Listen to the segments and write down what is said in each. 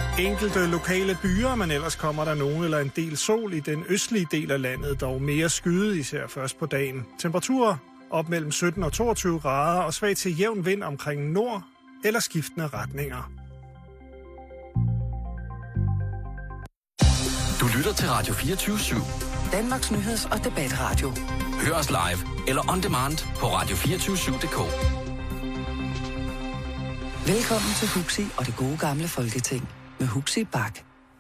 Enkelte lokale byer, men ellers kommer der nogen eller en del sol i den østlige del af landet, dog mere skyet, især først på dagen. Temperaturer op mellem 17 og 22 grader og svag til jævn vind omkring nord eller skiftende retninger. Du lytter til Radio 24/7. Danmarks nyheds- og debatradio. Hør os live eller on demand på radio247.dk. Velkommen til Huxi og det gode gamle Folketing med Huxi Bak.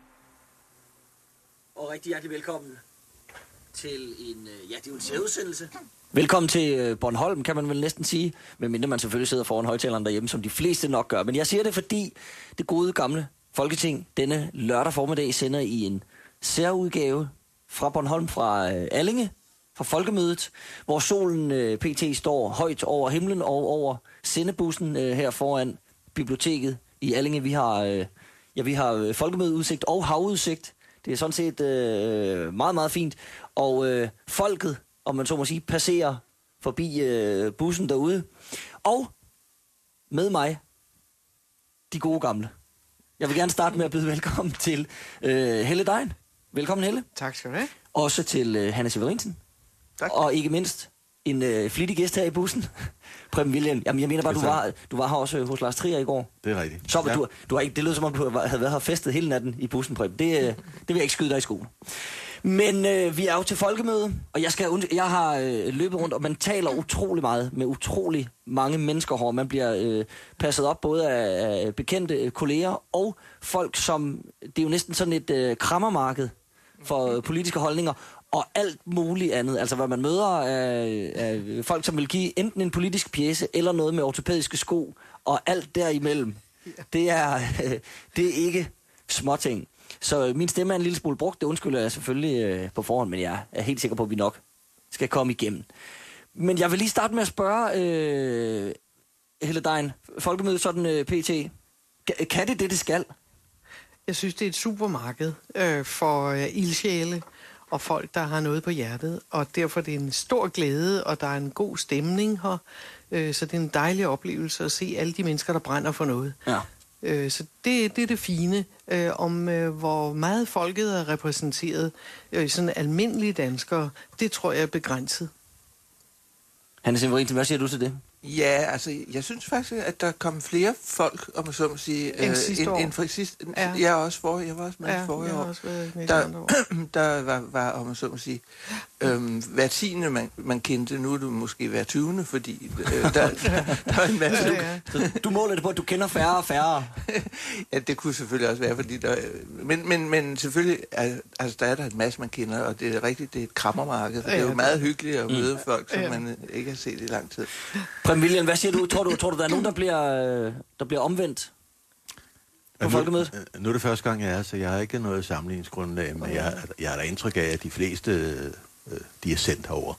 Og rigtig hjertelig velkommen til en, det er jo en særudsendelse. Velkommen til Bornholm, kan man vel næsten sige, medmindre man selvfølgelig sidder foran højtaleren derhjemme, som de fleste nok gør. Men jeg siger det, fordi det gode gamle Folketing denne lørdag formiddag sender i en særudgave fra Bornholm, fra Allinge, fra Folkemødet, hvor solen pt. Står højt over himlen og over sendebussen her foran biblioteket i Allinge. Vi har folkemødeudsigt og havudsigt. Det er sådan set meget, meget fint. Og folket, om man så må sige, passerer forbi bussen derude. Og med mig, de gode gamle. Jeg vil gerne starte med at byde velkommen til Helle Dejen. Velkommen, Helle. Tak skal du have. Også til Hanne Severinsen. Tak. Og ikke mindst en flittig gæst her i bussen, Preben William. Jamen, jeg mener bare, du var her også hos Lars Trier i går. Det er rigtigt. Så ja. Du har ikke, det lød som om, du havde været her festet hele natten i bussen, Preben. Det vil jeg ikke skyde dig i skolen. Men vi er jo til folkemøde, og jeg har løbet rundt, og man taler utrolig meget med utrolig mange mennesker her. Man bliver passet op både af bekendte kolleger og folk, som... Det er jo næsten sådan et krammermarked for politiske holdninger og alt muligt andet. Altså, hvad man møder af folk, som vil give enten en politisk pjece eller noget med ortopædiske sko, og alt derimellem. Det er ikke småting. Så min stemme er en lille smule brugt. Det undskylder jeg selvfølgelig på forhånd, men jeg er helt sikker på, at vi nok skal komme igennem. Men jeg vil lige starte med at spørge Helle Dejen, Folkemødet sådan pt. Kan det skal? Jeg synes, det er et supermarked for ildsjæle og folk, der har noget på hjertet. Og derfor er det en stor glæde, og der er en god stemning her. Så det er en dejlig oplevelse at se alle de mennesker, der brænder for noget. Ja. Så det er det fine. Om hvor meget folket er repræsenteret sådan almindelige danskere, det tror jeg er begrænset. Hanne Severinsen, hvad siger du til det? Ja, altså, jeg synes faktisk, at der kom flere folk, om man så må sige, end for sidste. Ja. Jeg var også med forrige år. Der var, om man så må sige, hver tiende, man kendte. Nu er det måske hver 20. fordi der var en masse... Du måler det på, at du kender færre og færre. Ja, det kunne selvfølgelig også være, fordi der... Men selvfølgelig, altså, der er der en masse, man kender, og det er rigtigt, det er et krammermarked. Det er jo meget hyggeligt at møde folk, som man ikke har set i lang tid. Preben William, hvad siger du? Tror du, der er nogen, der bliver omvendt på folkemødet? Nu er det første gang, jeg er, så jeg har ikke noget sammenligningsgrundlag, men jeg har da indtryk af, at de fleste, de er sendt herover.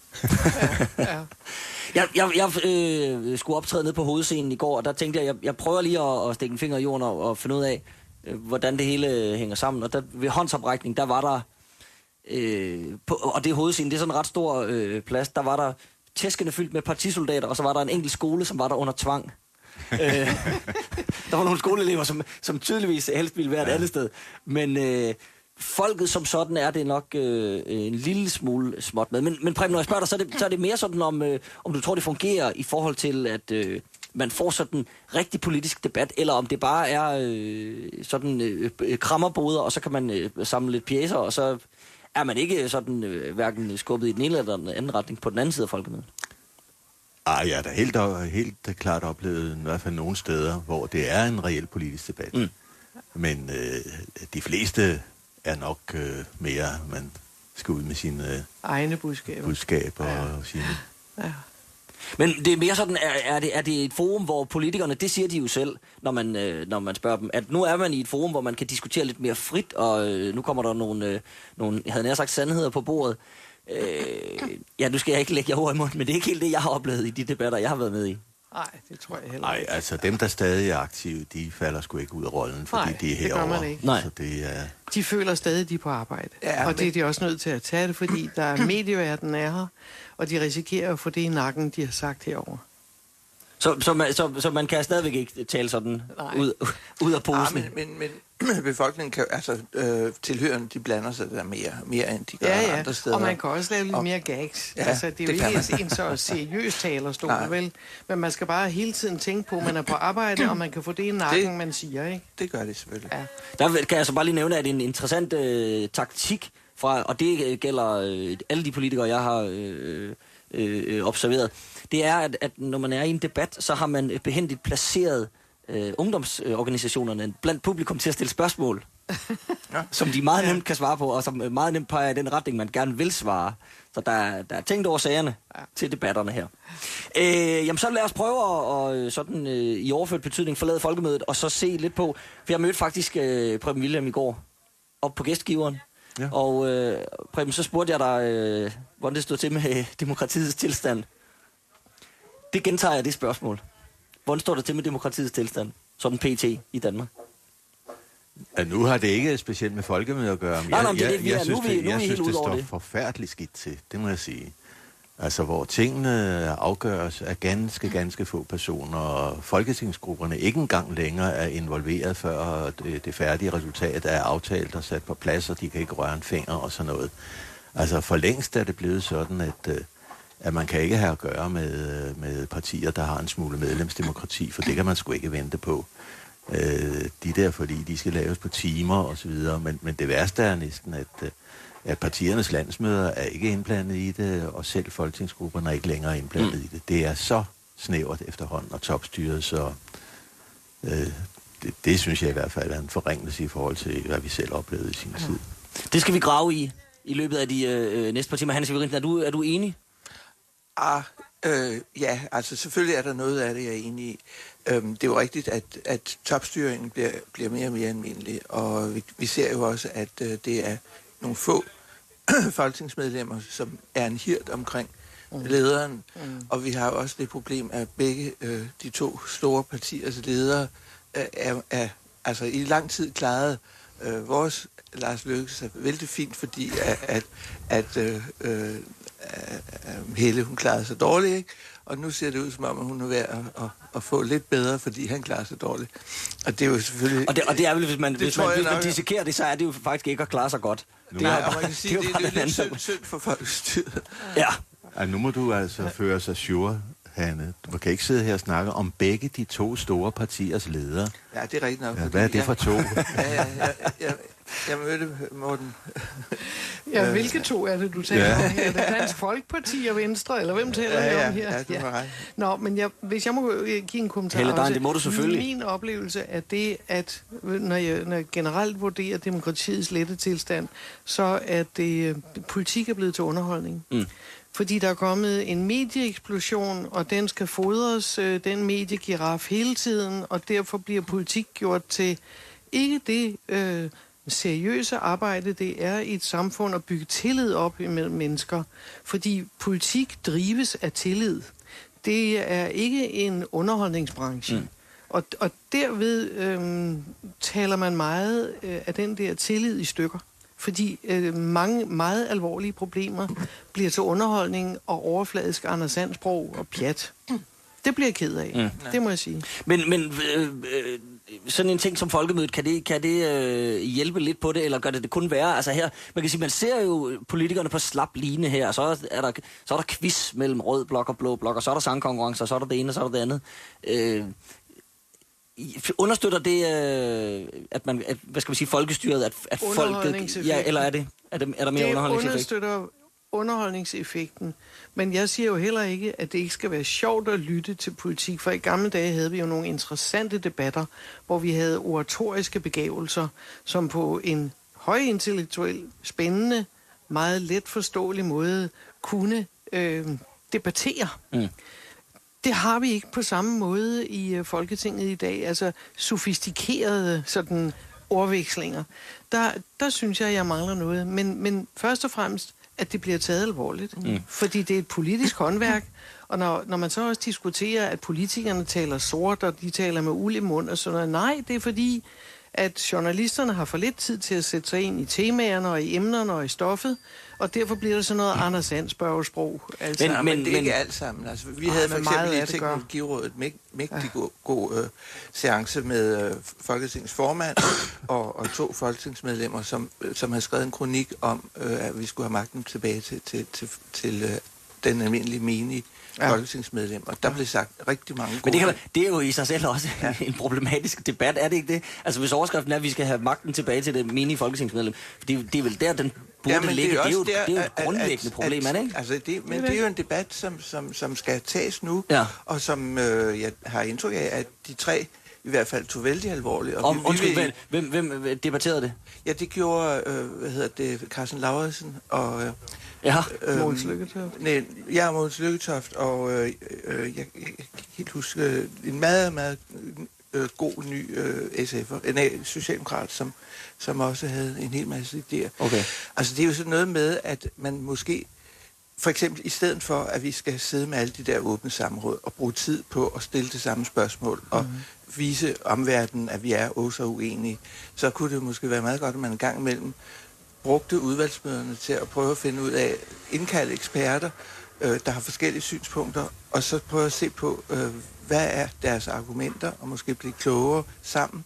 Jeg skulle optræde ned på hovedscenen i går, og der tænkte jeg prøver lige at stikke en finger i jorden og finde ud af, hvordan det hele hænger sammen. Og der, ved håndsoprækning, der var der, og det hovedscenen, det er sådan en ret stor plads, der var der tæskende fyldt med partisoldater, og så var der en enkelt skole, som var der under tvang. Der var nogle skoleelever, som tydeligvis helst ville være et andet sted. Men folket som sådan er det nok en lille smule småt med. Men Preben, når jeg spørger dig, så er det mere sådan, om du tror, det fungerer i forhold til, at man får sådan rigtig politisk debat, eller om det bare er sådan krammerboder, og så kan man samle lidt pjæser, og så er man ikke sådan hverken skubbet i den ene eller den anden retning på den anden side af folkemødet? Jeg er da helt klart oplevet i hvert fald nogle steder, hvor det er en reel politisk debat. Men de fleste er nok mere, man skal ud med sine egne budskaber og sine... Ja. Men det er mere sådan, er det et forum, hvor politikerne, det siger de jo selv, når man spørger dem, at nu er man i et forum, hvor man kan diskutere lidt mere frit, og nu kommer der nogle jeg havde nær sagt sandheder på bordet. Nu skal jeg ikke lægge jer ord i munden, men det er ikke helt det, jeg har oplevet i de debatter, jeg har været med i. Nej, det tror jeg heller ikke. Nej, altså dem, der stadig er aktive, de falder sgu ikke ud af rollen, fordi de er herovre. Nej, det gør man ikke. Nej. Så det er... De føler stadig, de er på arbejde. Ja, og det er de også nødt til at tage det, fordi der er medieverden er her, og de risikerer at få det i nakken, de har sagt herover. Så man kan stadigvæk ikke tale sådan ud af posen? Men befolkningen kan, tilhørende, de blander sig der mere end de gør andre steder. Og man kan også lave lidt mere gags. Ja, altså, det er jo ikke en så seriøs talerstol, vel? Men man skal bare hele tiden tænke på, at man er på arbejde, og man kan få det i nakken, man siger, ikke? Det gør det selvfølgelig. Ja. Der kan jeg så bare lige nævne, at en interessant taktik fra, og det gælder alle de politikere, jeg har observeret, det er, at når man er i en debat, så har man behændigt placeret ungdomsorganisationerne blandt publikum til at stille spørgsmål, som de meget nemt kan svare på, og som meget nemt peger i den retning, man gerne vil svare. Så der er tænkt over sagerne til debatterne her. Jamen så lad os prøve at sådan, i overført betydning forlade folkemødet, og så se lidt på, for jeg mødte faktisk Preben Wilhjelm i går, op på gæstgiveren. Ja. Og Preben, så spurgte jeg dig, hvordan det stod til med demokratiets tilstand. Det gentager jeg, det spørgsmål. Hvordan står det til med demokratiets tilstand, sådan PT i Danmark? Ja, nu har det ikke specielt med folkemødet at gøre. Jeg synes, det står forfærdeligt skidt til, det må jeg sige. Altså, hvor tingene afgøres af ganske få personer, og folketingsgrupperne ikke engang længere er involveret, før det færdige resultat er aftalt og sat på plads, og de kan ikke røre en finger og sådan noget. Altså, for længst er det blevet sådan, at man kan ikke have at gøre med partier, der har en smule medlemsdemokrati, for det kan man sgu ikke vente på. De der, fordi de skal laves på timer og så videre, men det værste er næsten, at partiernes landsmøder er ikke indblandet i det, og selv folketingsgrupperne er ikke længere indblandet i det. Det er så snævert efterhånden og topstyret, så det synes jeg i hvert fald er en forringelse i forhold til, hvad vi selv oplevede i sin tid. Det skal vi grave i løbet af de næste par timer. Hans Severinsen, er du enig? Ja, altså selvfølgelig er der noget af det, jeg er enig i. Det er jo rigtigt, at topstyringen bliver mere og mere almindelig, og vi ser jo også, at det er nogle få folketingsmedlemmer, som er en hirt omkring lederen, og vi har jo også det problem, at begge de to store partiers ledere er altså i lang tid klaret vores Lars Løkke sig vældig fint, fordi at Helle, hun klarede sig dårligt, ikke? Og nu ser det ud som om, at hun er ved at få lidt bedre, fordi han klarer sig dårligt. Og det er jo selvfølgelig... Og det er vel, hvis man dissekerer det, så er det jo faktisk ikke at klare sig godt. Det er lidt synd for folkestyret. Ja. Nu må du altså føre sig sure, Hanne. Du kan ikke sidde her og snakke om begge de to store partiers ledere. Ja, det er rigtigt nok. Ja, hvad er det for to? Jeg mødte Morten. Ja, hvilke to er det, du taler om her? Er det Dansk Folkeparti og Venstre, eller hvem taler vi om her? Ja, du har ret. Nå, men hvis jeg må give en kommentar. Helle, det må du selvfølgelig. Min oplevelse er det, at når jeg generelt vurderer demokratiets lette tilstand, så er det politik er blevet til underholdning. Fordi der er kommet en medieeksplosion, og den skal fodres, den mediegiraf hele tiden, og derfor bliver politik gjort til ikke det seriøse arbejde, det er i et samfund at bygge tillid op imellem mennesker. Fordi politik drives af tillid. Det er ikke en underholdningsbranche. Og derved taler man meget af den der tillid i stykker. Fordi mange meget alvorlige problemer bliver til underholdning og overfladisk Anders Sandsprog og pjat. Det bliver jeg ked af. Det må jeg sige. Men sådan en ting som folkemødet, kan det hjælpe lidt på det, eller gør det kun værre? Altså her, man kan sige, man ser jo politikerne på slap line her, og så er der quiz mellem rød blok og blå blok, og så er der sangkonkurrencer, og så er der det ene, og så er der det andet. Understøtter det, at man, hvad skal vi sige, folkestyret, at folket... Ja, eller er der mere underholdningseffekt? Det understøtter underholdningseffekten. Men jeg siger jo heller ikke, at det ikke skal være sjovt at lytte til politik, for i gamle dage havde vi jo nogle interessante debatter, hvor vi havde oratoriske begavelser, som på en højintellektuel, spændende, meget let forståelig måde kunne debattere. Det har vi ikke på samme måde i Folketinget i dag, altså sofistikerede sådan ordvekslinger. Der synes jeg mangler noget, men først og fremmest, at det bliver taget alvorligt. Fordi det er et politisk håndværk, og når man så også diskuterer, at politikerne taler sort, og de taler med uld i mund og sådan noget, nej, det er fordi, at journalisterne har for lidt tid til at sætte sig ind i temaerne og i emnerne og i stoffet, og derfor bliver det sådan noget Anders And-spørgesprog. Altså. Men det er ikke alt sammen. Altså, vi havde for eksempel i Teknologirådet mægtig god seance med Folketingets formand og 2 folketingsmedlemmer, som havde skrevet en kronik om, at vi skulle have magten tilbage til den almindelige menige folketingsmedlem, og der blev sagt rigtig mange gode. Men det er jo i sig selv også en problematisk debat, er det ikke det? Altså hvis overskriften er, at vi skal have magten tilbage til det menige folketingsmedlem, det er vel der, den burde ligge. Det er jo et grundlæggende problem, er det ikke? Altså det er jo en debat, som skal tages nu, og som jeg har indtryk af, at de 3 i hvert fald tog vældig alvorligt. Hvem debatterede det? Ja, det gjorde, Carsten Lauritsen og... Mogens Lykketoft. Mogens Lykketoft, og jeg kan helt huske en meget, meget god ny SF'er, socialdemokrat, som også havde en hel masse idéer. Okay. Altså det er jo sådan noget med, at man måske, for eksempel i stedet for, at vi skal sidde med alle de der åbne samråd og bruge tid på at stille det samme spørgsmål og vise omverdenen, at vi er så uenige, så kunne det måske være meget godt, at man en gang imellem brugte udvalgsmøderne til at prøve at finde ud af, indkalde eksperter, der har forskellige synspunkter, og så prøve at se på, hvad er deres argumenter, og måske blive klogere sammen,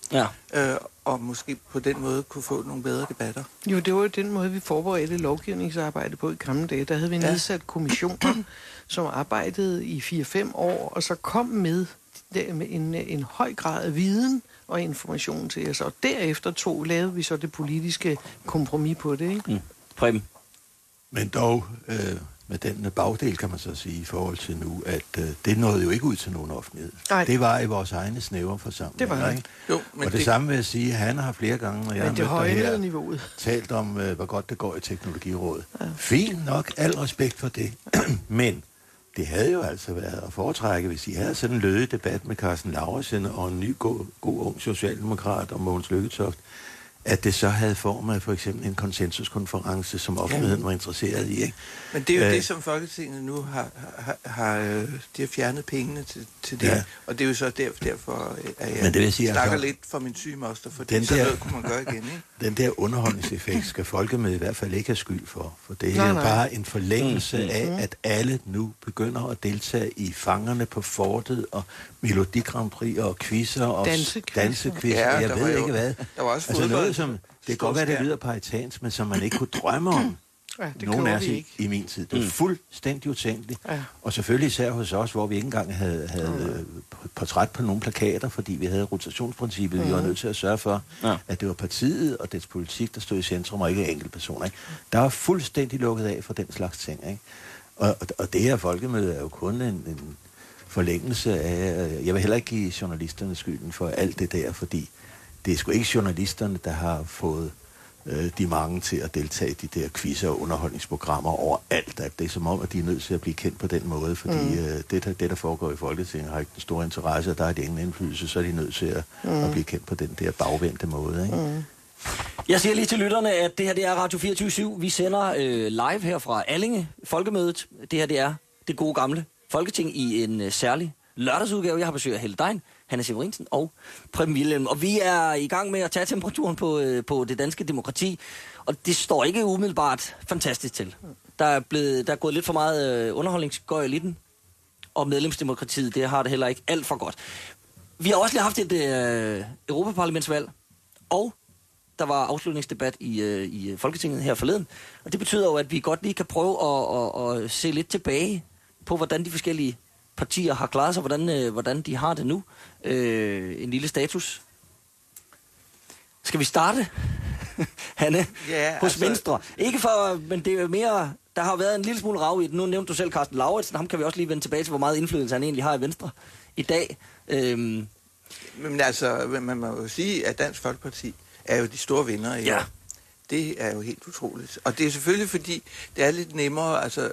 og måske på den måde kunne få nogle bedre debatter. Jo, det var jo den måde, vi forberedte lovgivningsarbejde på i gamle dage. Der havde vi nedsat kommissioner, som arbejdede i 4-5 år, og så kom med en høj grad af viden og information til os. Og derefter lavede vi så det politiske kompromis på det, ikke? Preben? Men dog, med den bagdel kan man så sige i forhold til nu, at det nåede jo ikke ud til nogen offentlighed. Nej. Det var i vores egne snævre forsamling. Det var det. Ikke? Jo, men og det samme vil jeg sige, han har flere gange, når jeg har mødt dig her, talt om, hvor godt det går i Teknologirådet. Ja. Fint nok, al respekt for det. Men det havde jo altså været at foretrække, hvis I havde sådan en lødig debat med Carsten Lauritsen og en ny god ung socialdemokrat og Mogens Lykketoft, at det så havde form af for eksempel en konsensuskonference, som offentligheden var interesseret i. Ikke? Men det er jo det, som Folketinget nu de har fjernet pengene til det. Ja. Og det er jo så derfor, at jeg snakker lidt for min syge moster, for det så noget kunne man gøre igen. Ikke? Den der underholdningseffekt skal Folkemødet i hvert fald ikke have skyld for det er jo bare en forlængelse af, at alle nu begynder at deltage i Fangerne på Fortet og Melodi Grand Prix og quizzer og dansekvizzer. Ja, jeg ved ikke hvad. Der var også altså noget, som det kan godt være, det lyder paritansk, men som man ikke kunne drømme om. Ja, nogen af os i min tid. Det var fuldstændig utænkeligt. Ja. Og selvfølgelig især hos os, hvor vi ikke engang havde portræt på nogle plakater, fordi vi havde rotationsprincippet. Vi var nødt til at sørge for, at det var partiet og dets politik, der stod i centrum, og ikke enkeltpersoner. Ikke? Der var fuldstændig lukket af for den slags ting. Ikke? Og det her folkemøde er jo kun en forlængelse af... Jeg vil heller ikke give journalisterne skylden for alt det der, fordi det er sgu ikke journalisterne, der har fået de mange til at deltage i de der quizzer og underholdningsprogrammer overalt. At det er som om, at de er nødt til at blive kendt på den måde, fordi det, der foregår i Folketinget, har ikke den store interesse, og der er det ingen indflydelse, så er de nødt til at blive kendt på den der bagvendte måde. Ikke? Jeg siger lige til lytterne, at det her det er Radio 24/7. Vi sender live her fra Allinge, Folkemødet. Det her det er det gode gamle Folketing i en særlig lørdagsudgave. Jeg har besøg af Helle Dein, Hanne Severinsen og Preben Wilhelm. Og vi er i gang med at tage temperaturen på det danske demokrati. Og det står ikke umiddelbart fantastisk til. Der er gået lidt for meget underholdningsgøjl i den. Og medlemsdemokratiet, det har det heller ikke alt for godt. Vi har også lige haft et Europaparlamentsvalg. Og der var afslutningsdebat i Folketinget her forleden. Og det betyder jo, at vi godt lige kan prøve at se lidt tilbage på, hvordan de forskellige partier har klaret sig, hvordan de har det nu. En lille status. Skal vi starte, Hanne? Ja, hos Venstre. Ikke for, men det er mere... Der har været en lille smule rav i det. Nu nævnte du selv Carsten Lauritsen. Ham kan vi også lige vende tilbage til, hvor meget indflydelse han egentlig har i Venstre i dag. Men altså, man må jo sige, at Dansk Folkeparti er jo de store vindere i år. Det er jo helt utroligt. Og det er selvfølgelig, fordi det er lidt nemmere. Altså,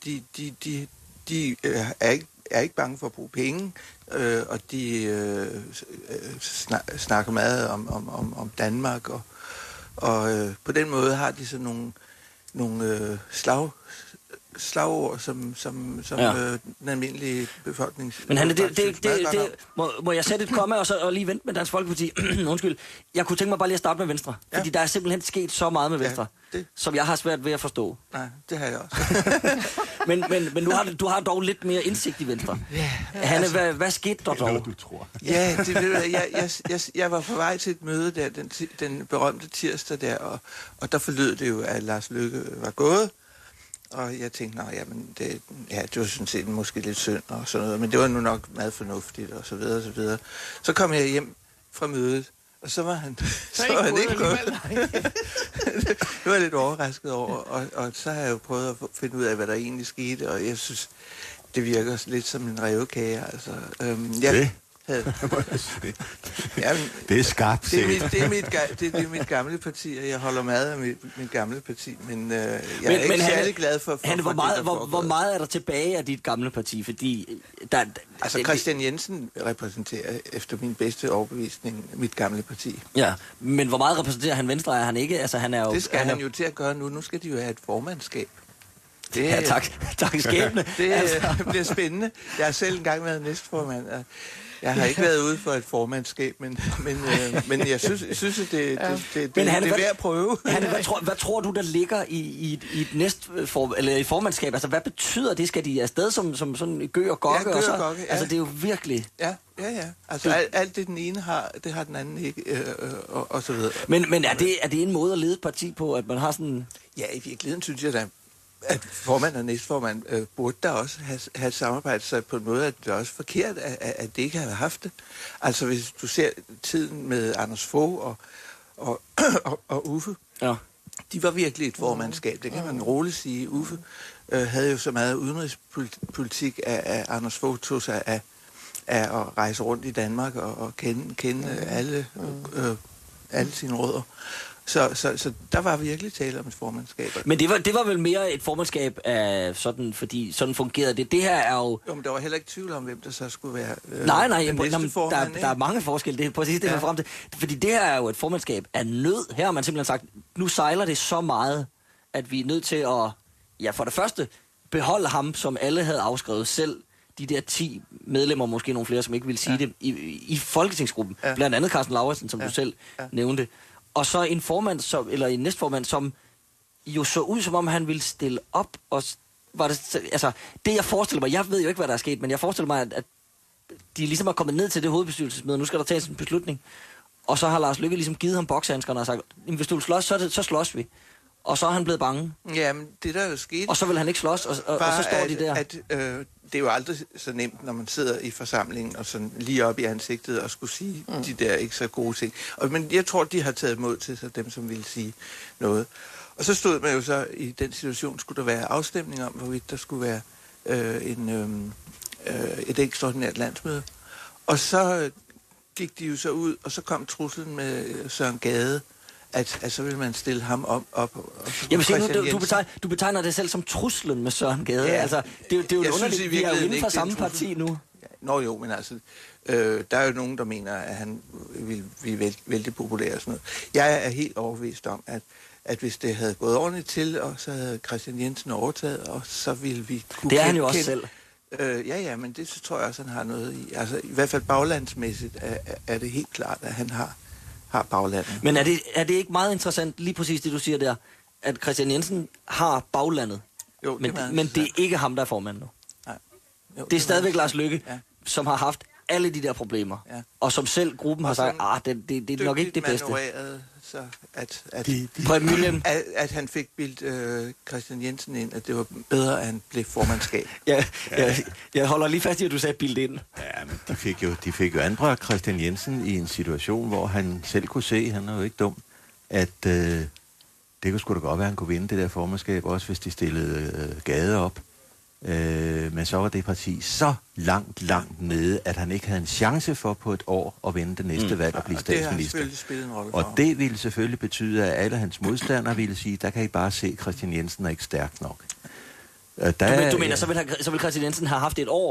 de er ikke bange for at bruge penge, og de snakker meget om Danmark, og på den måde har de så nogle slagord, som den almindelige befolkning... Men Hanne, må jeg sætte et komma og lige vente med Dansk Folkeparti? Undskyld. Jeg kunne tænke mig bare lige at starte med Venstre. Ja. Fordi der er simpelthen sket så meget med Venstre, som jeg har svært ved at forstå. Nej, det har jeg også. men du har dog lidt mere indsigt i Venstre. Ja, Hanne, hvad skete der dog? Noget, du tror. Ja, jeg var på vej til et møde der, den berømte tirsdag der, og der forlød det jo, at Lars Løkke var gået. Og jeg tænkte, det var sådan set måske lidt synd og sådan noget, men det var nu nok meget fornuftigt og så videre og så videre. Så kom jeg hjem fra mødet, og så var han ikke gået. Det var jeg lidt overrasket over, og så har jeg jo prøvet at finde ud af, hvad der egentlig skete, og jeg synes, det virker lidt som en rævekage, altså. Det er skarpt. Det er mit gamle parti, og jeg holder meget af mit gamle parti, men jeg er ikke særlig glad for Hanne, hvor meget er der tilbage af dit gamle parti? Fordi Christian Jensen repræsenterer efter min bedste overbevisning mit gamle parti. Ja, men hvor meget repræsenterer han Venstre? Er han ikke? Altså, han er jo, det skal han jo til at gøre nu. Nu skal de jo have et formandskab. Ja, tak skæbne. Det bliver spændende. Jeg har selv engang været næstformand. Jeg har ikke været ude for et formandskab, men jeg synes at det er værd at prøve. Hanne, hvad tror du, der ligger i et formandskab? Altså, hvad betyder det? Skal de afsted som sådan gø og gokke? Ja, gokke, ja. Altså, det er jo virkelig... Ja. Altså, alt det den ene har, det har den anden ikke, og så videre. Men er det en måde at lede et parti på, at man har sådan... Ja, i virkeligheden synes jeg da, at formand og næstformand burde der også have samarbejdet sig på en måde, at det er også forkert, at det ikke har haft det. Altså hvis du ser tiden med Anders Fogh og Uffe, ja. De var virkelig et formandskab, det kan man roligt sige. Uffe havde jo så meget udenrigspolitik, at Anders Fogh tog sig af at rejse rundt i Danmark og kende alle sine rødder. Så der var virkelig tale om et formandskab. Men det var vel mere et formandskab af sådan, fordi sådan fungerede det. Det her er jo... Jo, men der var heller ikke tvivl om, hvem der så skulle være der er mange forskelle. Det er præcis det, man frem til. Fordi det her er jo et formandskab af nød. Her har man simpelthen sagt, nu sejler det så meget, at vi er nødt til at, for det første, beholde ham, som alle havde afskrevet selv. De der 10 medlemmer, måske nogle flere, som ikke ville sige det, i folketingsgruppen. Ja. Blandt andet Carsten Lauritsen, som du selv nævnte. Og så en formand, eller en næstformand, som jo så ud, som om han ville stille op. Og var det, altså, det jeg forestiller mig, jeg ved jo ikke, hvad der er sket, men jeg forestiller mig, at de ligesom er kommet ned til det hovedbestyrelsesmøde, nu skal der tages en beslutning. Og så har Lars Løkke ligesom givet ham bokshandskerne og sagt, hvis du vil slås, så slås vi. Og så er han blevet bange. Jamen, det der er jo sket... Og så vil han ikke slås, og så står de der. Det er jo aldrig så nemt, når man sidder i forsamlingen og sådan lige op i ansigtet og skulle sige de der ikke så gode ting. Men jeg tror, de har taget mod til sig, dem som ville sige noget. Og så stod man jo så i den situation, skulle der være afstemning om, hvorvidt der skulle være et ekstraordinært landsmøde. Og så gik de jo så ud, og så kom truslen med Søren Gade, at så vil man stille ham op. Jamen se nu, du betegner det selv som truslen med Søren Gade. Ja, altså, det er jo underligt, vi er jo inden for samme parti nu. Ja, nå jo, men altså, der er jo nogen, der mener, at han vil blive vældig populær og sådan noget. Jeg er helt overbevist om, at hvis det havde gået ordentligt til, og så havde Christian Jensen overtaget, og så ville vi kunne... Det er han jo også selv. Ja, men det så tror jeg også, han har noget i. Altså, i hvert fald baglandsmæssigt er det helt klart, at han har baglandet. Men er det ikke meget interessant, lige præcis det, du siger der, at Christian Jensen har baglandet, jo, men det er ikke ham, der er formand nu? Nej. Jo, det er stadigvæk Lars Løkke, som har haft alle de der problemer, og som selv gruppen har sagt, det er nok ikke det bedste. Så at han fik bildt Christian Jensen ind, at det var bedre, at han blev formandskab. Jeg holder lige fast i, at du sagde bildt ind. Ja, men de fik jo anbragt Christian Jensen i en situation, hvor han selv kunne se, han er jo ikke dum, at det kunne sgu da godt være, at han kunne vinde det der formandskab, også hvis de stillede Gade op. Men så var det parti så langt nede, at han ikke havde en chance for på et år at vinde det næste valg og blive statsminister. Og det ville selvfølgelig betyde, at alle hans modstandere ville sige, der kan I bare se, Christian Jensen er ikke stærk nok. Du mener, så vil Christian Jensen have haft et år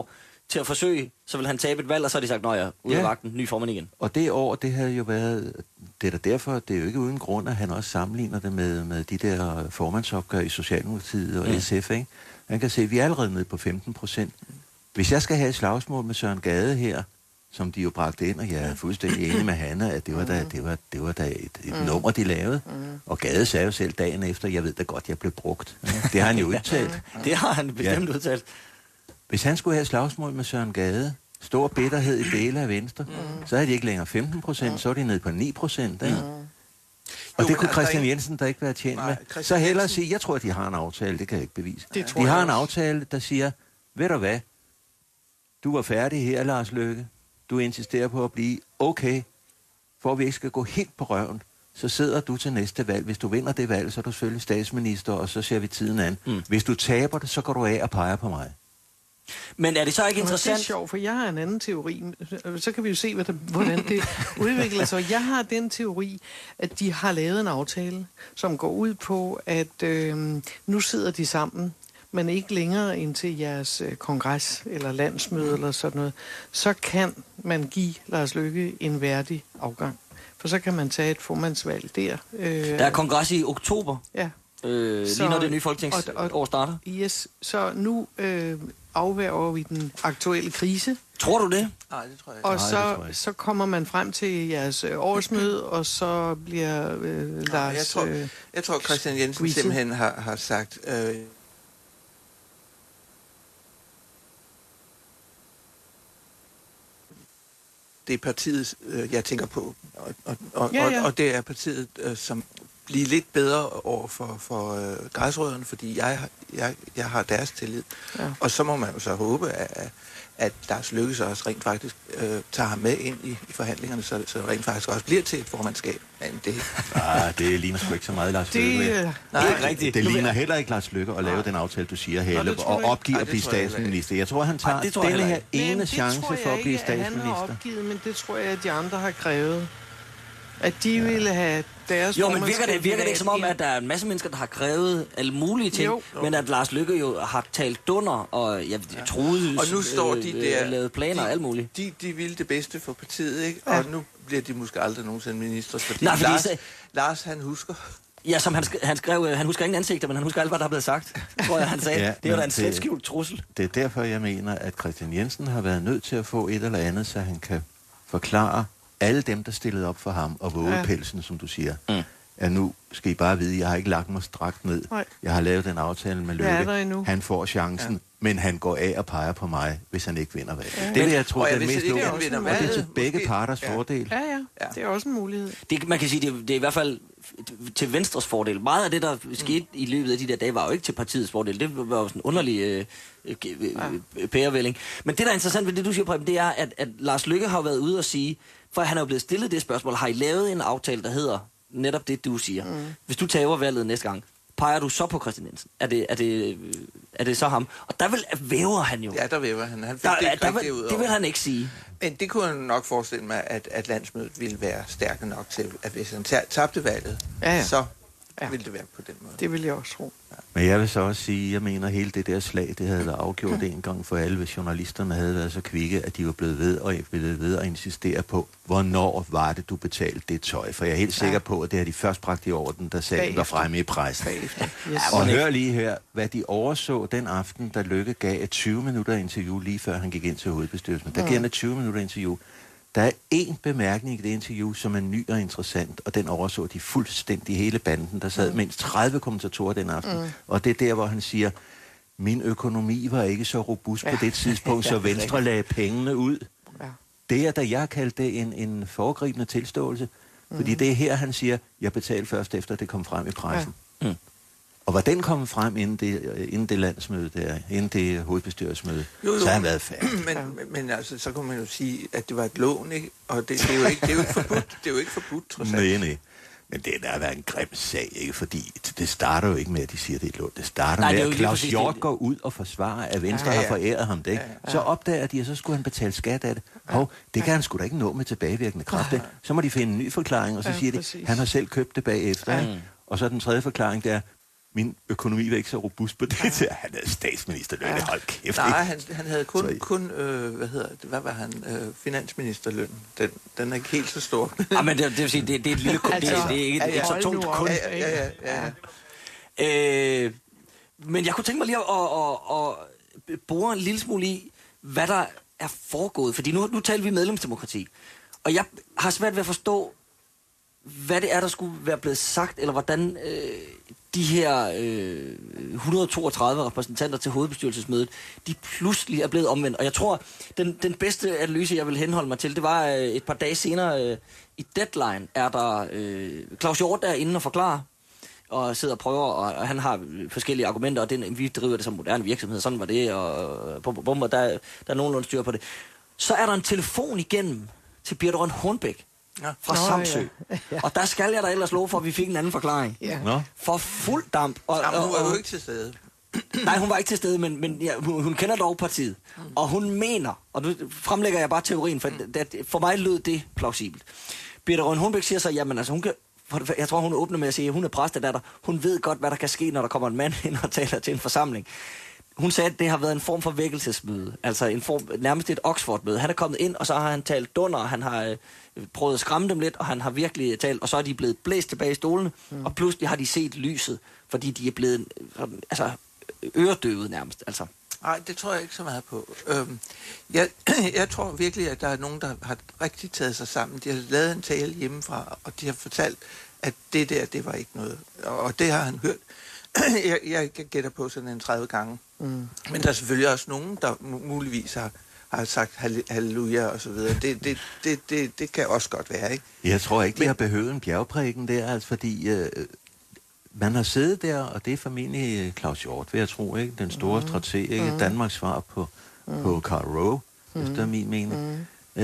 til at forsøge, så vil han tabe et valg, og så har de sagt, nå ja, ud af vagten, ny formand igen. Og det år, det havde jo været, det er da derfor, det er jo ikke uden grund, at han også sammenligner det med de der formandsopgør i Socialdemokratiet og SF, ikke? Man kan se, at vi er allerede nede på 15%. Hvis jeg skal have et slagsmål med Søren Gade her, som de jo bragte ind, og jeg er fuldstændig enig med Hanne, at det var da et nummer, de lavede. Og Gade sagde jo selv dagen efter, jeg ved da godt, jeg blev brugt. Det har han jo udtalt. Det har han bestemt udtalt. Hvis han skulle have et slagsmål med Søren Gade, stor bitterhed i dele af Venstre, så er de ikke længere 15%, så er de nede på 9%. Og det kunne Christian Jensen da ikke være tjent med. Så hellere sige, jeg tror, at de har en aftale, det kan jeg ikke bevise. De har en aftale, der siger, ved du hvad, du var færdig her, Lars Løkke. Du insisterer på at blive okay, for at vi ikke skal gå helt på røven. Så sidder du til næste valg. Hvis du vinder det valg, så er du selvfølgelig statsminister, og så ser vi tiden an. Hvis du taber det, så går du af og peger på mig. Men er det så ikke interessant? Det er sjovt, for jeg har en anden teori. Så kan vi jo se, hvordan det udvikler sig. Jeg har den teori, at de har lavet en aftale, som går ud på, at nu sidder de sammen, men ikke længere ind til jeres kongres eller landsmøde eller sådan noget. Så kan man give Lars Løkke en værdig afgang. For så kan man tage et formandsvalg der. Der er kongres i oktober. Ja. Lige når det nye folketingsår starter. Yes, så nu afværger vi den aktuelle krise. Tror du det? Nej, det tror jeg ikke. Og så kommer man frem til jeres årsmøde, og så bliver Lars... Jeg tror Christian Jensen simpelthen har sagt... det er partiet, jeg tænker på, og det er partiet, som bliver lidt bedre over for græsrødderne, fordi jeg har deres tillid. Ja. Og så må man jo så håbe, at Lars Løkke så også rent faktisk tager ham med ind i forhandlingerne, så det rent faktisk også bliver til et formandskab. Men det ligner sgu ikke så meget Lars Løkke. Det ligner heller ikke Lars Løkke at lave den aftale, du siger, Helle, og opgive at blive statsminister. Jeg tror, han tager denne her ene chance for at blive statsminister. Han har opgivet, men det tror jeg, at de andre har krævet. At de ville have deres... Jo, men virker det ikke som om, at der er en masse mennesker, der har krævet alle mulige ting, men at Lars Løkke jo har talt dunder og troede, og nu står de der, lavet planer og alt muligt. De ville det bedste for partiet, ikke? Og nu bliver de måske aldrig nogensinde ministre, fordi Lars, han husker... Ja, som han skrev, han husker ingen ansigter, men han husker alt, hvad der er blevet sagt, tror jeg, han sagde. Det er jo da en slet skjult trussel. Det er derfor, jeg mener, at Christian Jensen har været nødt til at få et eller andet, så han kan forklare alle dem, der stillede op for ham, og vågepelsen, som du siger, at nu skal I bare vide, jeg har ikke lagt mig strakt ned. Nej. Jeg har lavet den aftale med Løkke. Han får chancen, men han går af og peger på mig, hvis han ikke vinder valget. Det vil jeg tro, det er mest logisk. Og det er til begge parters fordel. Ja, det er også en mulighed. Man kan sige, det er i hvert fald til Venstres fordel. Meget af det, der skete i løbet af de der dage, var jo ikke til partiets fordel. Det var jo sådan en underlig pærevælling. Men det, der er interessant ved det, du siger, Preben, det er, at Lars Løkke har været ude og sige, for han er jo blevet stillet det spørgsmål, har I lavet en aftale, der hedder netop det, du siger? Hvis du tager valget næste gang, peger du så på Christian Jensen? Er det så ham? Og der væver han jo. Ja, der væver han. Han det vil han ikke sige. Men det kunne jeg nok forestille mig, at landsmødet ville være stærke nok til, at hvis han tabte valget, så ville det være på den måde. Det vil jeg også tro. Ja. Men jeg vil så også sige, jeg mener, hele det der slag, det havde været afgjort en gang for alle, hvis journalisterne havde været så kvikke, at de var blevet ved at insistere på, hvornår var det, du betalte det tøj. For jeg er helt sikker på, at det har de først bragt i orden, da sagen var fremme i pressen. Og hør lige her, hvad de overså den aften, da Løkke gav et 20 minutter interview, lige før han gik ind til hovedbestyrelsen. Der giver han et 20 minutter interview. Der er én bemærkning i det interview, som er ny og interessant, og den overså de fuldstændig hele banden. Der sad mindst 30 kommentatorer den aften, og det er der, hvor han siger, min økonomi var ikke så robust på det tidspunkt, så Venstre lagde pengene ud. Ja. Det er, da jeg kaldte det en foregribende tilståelse, fordi det er her, han siger, jeg betalte først efter, det kom frem i pressen. Ja. Og var den kommet frem inden det landsmøde der, inden det hovedbestyrelsesmøde, så har han været færdig. Men altså, så kunne man jo sige, at det var et lån, ikke? Og det er jo ikke forbudt. Det er jo ikke forbudt, trods alt. Nej. Men det der har været en grim sag, ikke? Fordi det starter jo ikke med, at de siger, at det er et lån. Det starter med, at Claus Hjort går ud og forsvarer, at Venstre har foræret ham det. Så opdager de, at så skulle han betale skat af det. Og det kan han sgu da ikke nå med tilbagevirkende kraft. Så må de finde en ny forklaring, og så siger de, han har selv købt det bagefter. Og så den tredje forklaring, der min økonomi var ikke så robust på det til, at han havde statsministerløn. Ja. Hold kæft. Nej, han havde kun hvad var han? Finansministerløn. Den er ikke helt så stor. Ja, men det vil sige, det er et lille kun. Det er ikke et så tungt kun. Ja. Men jeg kunne tænke mig lige at bore en lille smule i, hvad der er foregået. Fordi nu taler vi medlemsdemokrati. Og jeg har svært ved at forstå, hvad det er, der skulle være blevet sagt, eller hvordan de her 132 repræsentanter til hovedbestyrelsesmødet, de pludselig er blevet omvendt. Og jeg tror, den bedste analyse, jeg vil henholde mig til, det var et par dage senere i Deadline, er der Claus Hjort der inde og forklare, og sidder og prøver, og han har forskellige argumenter, og vi driver det som moderne virksomhed, sådan var det, og der er nogenlunde styr på det. Så er der en telefon igennem til Birthe Rønn Hornbech fra Samsø. Ja. Og der skal jeg da ellers love for, at vi fik en anden forklaring. Ja. For fuld damp. Hun var jo ikke til stede. Nej, hun var ikke til stede, men ja, hun kender dog partiet. Og hun mener, og nu fremlægger jeg bare teorien, for mig lød det plausibelt. Birthe Rønn Hornbech siger så, jamen altså hun kan, jeg tror hun åbner med at sige, at hun er præstedatter. Hun ved godt, hvad der kan ske, når der kommer en mand ind og taler til en forsamling. Hun sagde, at det har været en form for vækkelsesmøde, altså nærmest et Oxford-møde. Han er kommet ind, og så har han talt dunder, han har prøvet at skræmme dem lidt, og han har virkelig talt, og så er de blevet blæst tilbage i stolene, og pludselig har de set lyset, fordi de er blevet øredøvet nærmest. Altså. Nej, det tror jeg ikke så meget på. Jeg tror virkelig, at der er nogen, der har rigtig taget sig sammen. De har lavet en tale hjemmefra, og de har fortalt, at det var ikke noget. Og det har han hørt. Jeg gætter på sådan en 30 gange. Men der er selvfølgelig også nogen, der muligvis har sagt halleluja og så videre. Det kan også godt være, ikke? Jeg tror ikke, de har behøvet en bjergprædiken der, altså fordi man har siddet der, og det er formentlig Claus Hjort, vil jeg tro, ikke? Den store strateg, ikke? Danmarks svar på Karl Rove, efter min mening.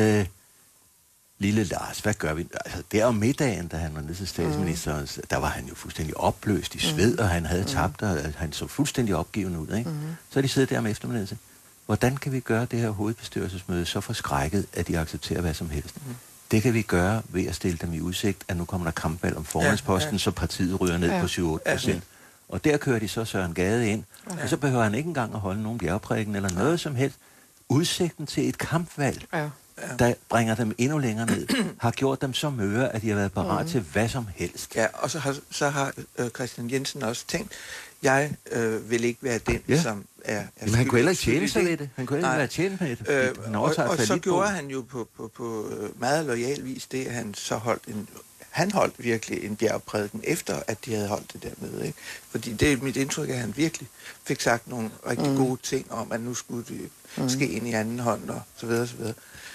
Lille Lars, hvad gør vi? Altså, der om middagen, da han var nede til statsministeren, der var han jo fuldstændig opløst i sved, og han havde tabt, og han så fuldstændig opgivende ud, ikke? Så de sidder der om eftermiddagen og siger, hvordan kan vi gøre det her hovedbestyrelsesmøde så forskrækket, at de accepterer hvad som helst? Det kan vi gøre ved at stille dem i udsigt, at nu kommer der kampvalg om formandsposten, så partiet ryger ned på 7-8%. Og der kører de så Søren Gade ind, og så behøver han ikke engang at holde nogen bjergprædiken eller noget som helst. Udsigten til et kampvalg, der bringer dem endnu længere ned, har gjort dem så møre, at de har været parat til hvad som helst. Ja, og så har Christian Jensen også tænkt, jeg vil ikke være den, som er men han kunne heller ikke tjene sig ved det. Han kunne heller ikke tjene med det. Og så gjorde han jo på meget lojal vis det, at han så holdt virkelig en bjergprædiken efter, at de havde holdt det der møde, ikke? Fordi det er mit indtryk, at han virkelig fik sagt nogle rigtig gode ting om, at nu skulle det ske ind i anden hånd, og så videre, så videre.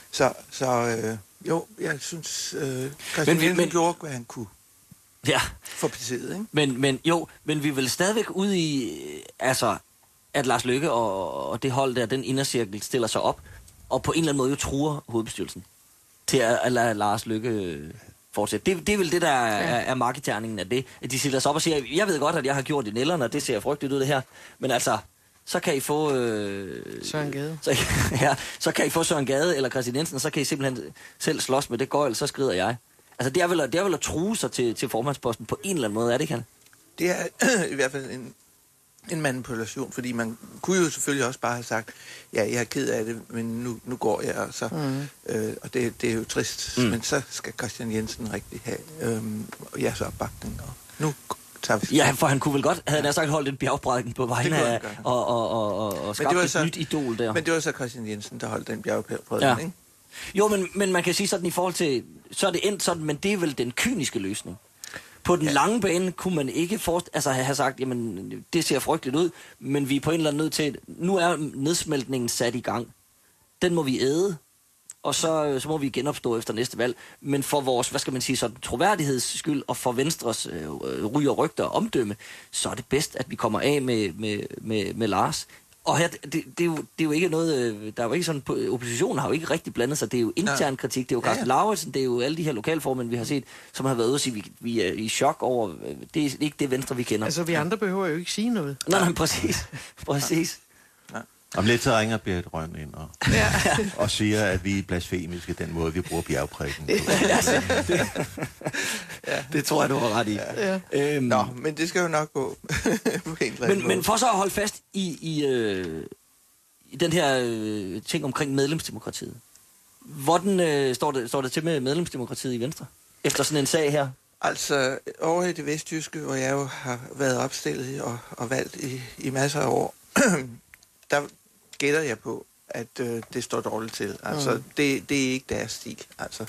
Så jo, jeg synes, Christian Jensen gjorde, hvad han kunne for partiet, ikke? Men vi er vel stadigvæk ude i, altså, at Lars Løkke og det hold der, den indercirkel, stiller sig op, og på en eller anden måde jo truer hovedbestyrelsen til at lade Lars Løkke fortsætte. Det er vel det, der er markedterningen af det, at de stiller sig op og siger, jeg ved godt, at jeg har gjort det nælderne, og det ser frygteligt ud det her, men altså, så kan I få Søren Gade. Så kan I få Søren Gade eller Christian Jensen, og så kan I simpelthen selv slås med det gøjl, så skrider jeg. Altså det er vel at true sig til formandsposten på en eller anden måde, er det ikke han? Det er i hvert fald en manipulation, fordi man kunne jo selvfølgelig også bare have sagt, ja, jeg er ked af det, men nu går jeg, og så og det er jo trist, men så skal Christian Jensen rigtig have jeres opbakning, og nu ja, for han kunne vel godt, havde han sagt, holdt en bjergprædiken på vegne af, og skabt et nyt idol der. Men det var så Christian Jensen, der holdt den bjergprædiken, ikke? Jo, men man kan sige sådan i forhold til, så er det endt sådan, men det er vel den kyniske løsning. På den lange bane kunne man ikke have sagt, jamen, det ser frygteligt ud, men vi er på en eller anden nødt til, nu er nedsmeltningen sat i gang. Den må vi æde, og så må vi genopstå efter næste valg. Men for vores, hvad skal man sige, sådan troværdigheds skyld, og for Venstres ry og rygter og omdømme, så er det bedst, at vi kommer af med Lars. Og her, det er jo ikke noget, der er jo ikke sådan, oppositionen har jo ikke rigtig blandet sig, det er jo intern kritik, det er jo Carsten Lauritsen, det er jo alle de her lokalformænd, vi har set, som har været ude og sige, vi er i chok over, det er ikke det Venstre, vi kender. Altså, vi andre behøver jo ikke sige noget. Nej, præcis. Om lidt så ringer Berit Røn ind og siger, at vi er blasfemiske den måde, vi bruger bjergprædiken. Det tror jeg, du har ret i. Ja. Nå, men det skal jo nok gå på en eller anden måde. Men for så at holde fast i den her ting omkring medlemsdemokratiet. Hvordan står det til med medlemsdemokratiet i Venstre? Efter sådan en sag her? Altså, over i det vestjyske, hvor jeg jo har været opstillet og valgt i masser af år, der gætter jeg på, at det står dårligt til. Altså, det er ikke deres stil. Altså.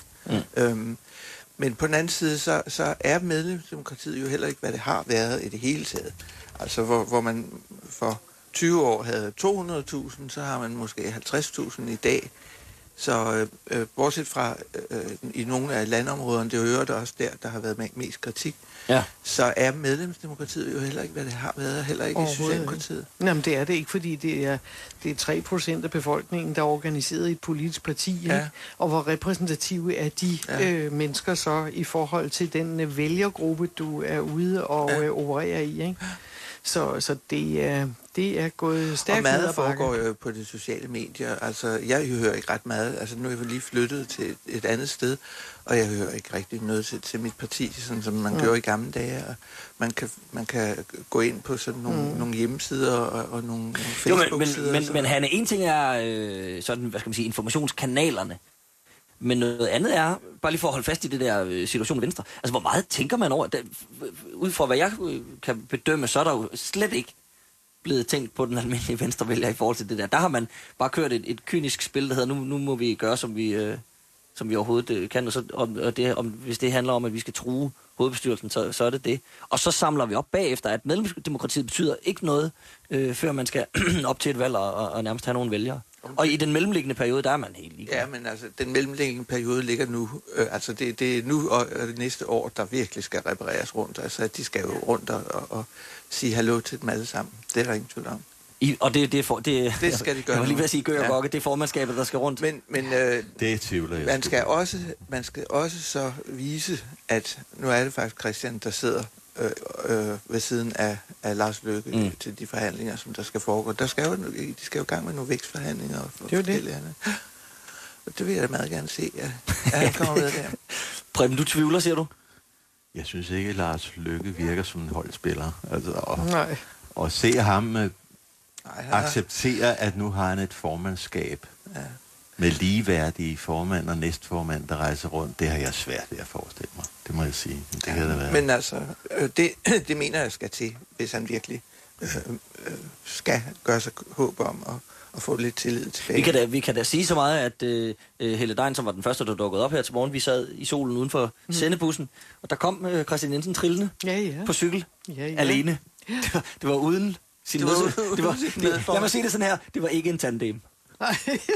Men på den anden side, så er medlemsdemokratiet jo heller ikke, hvad det har været i det hele taget. Altså, hvor man for 20 år havde 200.000, så har man måske 50.000 i dag. Så bortset fra i nogle af landområderne, det er jo også der har været mest kritik, så er medlemsdemokratiet jo heller ikke, hvad det har været, heller ikke i Socialdemokratiet. Jamen det er det ikke, fordi det er 3% af befolkningen, der er organiseret i et politisk parti, ikke? Og hvor repræsentative er de mennesker så i forhold til den vælgergruppe, du er ude og opererer i, ikke? Så det er gået stærkt. Og meget foregår jo på de sociale medier. Altså, jeg hører ikke ret meget. Altså, nu er jeg lige flyttet til et andet sted, og jeg hører ikke rigtig noget til mit parti, sådan som man gjorde i gamle dage. Og man kan gå ind på sådan nogle hjemmesider og nogle Facebook-sider. Men Hanne, en ting er sådan, hvad skal man sige, informationskanalerne. Men noget andet er, bare lige for at holde fast i det der situation i Venstre, altså hvor meget tænker man over? Ud fra hvad jeg kan bedømme, så er der jo slet ikke blevet tænkt på den almindelige venstrevælger i forhold til det der. Der har man bare kørt et kynisk spil, der hedder, nu må vi gøre, som vi overhovedet kan, og hvis det handler om, at vi skal true hovedbestyrelsen, så er det det. Og så samler vi op bagefter, at medlemsdemokratiet betyder ikke noget, før man skal op til et valg og nærmest have nogle vælgere. Og i den mellemliggende periode, der er man helt ligeglad. Ja, men altså, den mellemliggende periode ligger nu. Altså, det er nu og det næste år, der virkelig skal repareres rundt. Altså, de skal jo rundt og sige hallo til dem alle sammen. Det er der ingen tvivl om. Og det skal de gøre. Jeg var lige ved at sige, gør og gokke, det er formandskabet, der skal rundt. Men det tvivler jeg. Man skal også så vise, at nu er det faktisk Christian, der sidder ved siden af Lars Løkke til de forhandlinger, som der skal foregå. De skal jo i gang med nogle vækstforhandlinger. Det er det. Og det vil jeg da meget gerne se, at han kommer med der. Preben, du tvivler, siger du? Jeg synes ikke, at Lars Løkke virker som en holdspiller. Altså, Nej. Og se ham acceptere, at nu har han et formandskab med ligeværdige formand og næstformand, der rejser rundt. Det har jeg svært ved at forestille mig. Det må jeg sige. Det kan det være. Men altså, det mener jeg skal til, hvis han virkelig skal gøre sig håb om at få lidt tillid tilbage. Vi kan da sige så meget, at Helle Dein, som var den første, der dukkede op her til morgen, vi sad i solen uden for sendebussen, og der kom Christian Jensen trillende på cykel alene. Ja. Det var uden sin lad mig sige det sådan her, det var ikke en tandem. Nej.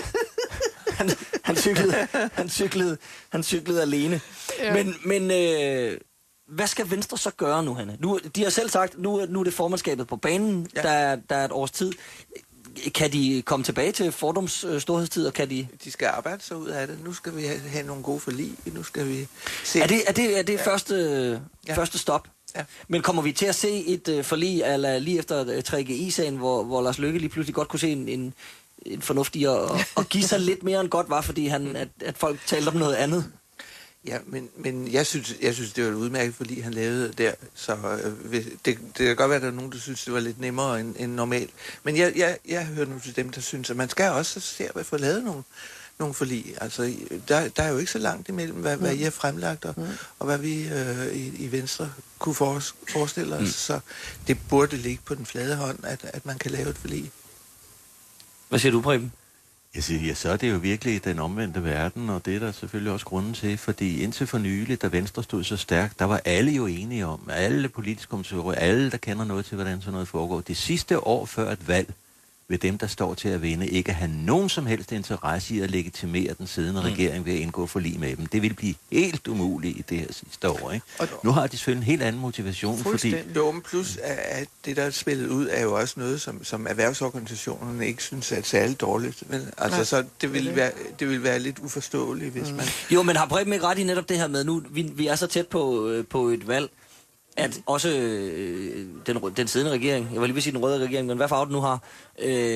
Han cyklede alene. Ja. Men hvad skal Venstre så gøre nu, Hanne? De har selv sagt, nu er det formandskabet på banen, der er et års tid. Kan de komme tilbage til fordums storhedstid, og kan de... De skal arbejde sig ud af det. Nu skal vi have nogle gode forlig. Nu skal vi se... Er det første stop? Ja. Men kommer vi til at se et forlig lige efter 3GI-sagen, hvor Lars Løkke lige pludselig godt kunne se en fornuft i at give sig lidt mere end godt var, fordi at folk talte om noget andet? Ja, men jeg synes, det var et udmærket forlig, han lavede der. Så det kan godt være, at der er nogen, der synes, det var lidt nemmere end normalt. Men jeg hører nu til dem, der synes, at man skal også se at få lavet nogle forlig. Altså, der er jo ikke så langt imellem, hvad I har fremlagt, og hvad vi i Venstre kunne forestille os. Så det burde ligge på den flade hånd, at man kan lave et forlig. Hvad siger du, Preben? Jeg siger, så er det jo virkelig den omvendte verden, og det er der selvfølgelig også grunden til, fordi indtil for nylig, da Venstre stod så stærkt, der var alle jo enige om, alle politiske kommissioner, alle, der kender noget til, hvordan sådan noget foregår. Det sidste år før et valg, vil dem, der står til at vinde, ikke have nogen som helst interesse i at legitimere den siddende regering ved at indgå forlig med dem. Det vil blive helt umuligt i det her sidste år, ikke? Nu har de selvfølgelig en helt anden motivation, fordi... Jo, plus at det, der er spillet ud, er jo også noget, som erhvervsorganisationerne ikke synes er særligt dårligt. Men, altså, så det vil være lidt uforståeligt, hvis man... Jo, men har Preben ikke ret i netop det her med, nu vi er så tæt på et valg, at også den siddende regering, jeg var lige ved at sige den røde regering, men hvad farve den nu har,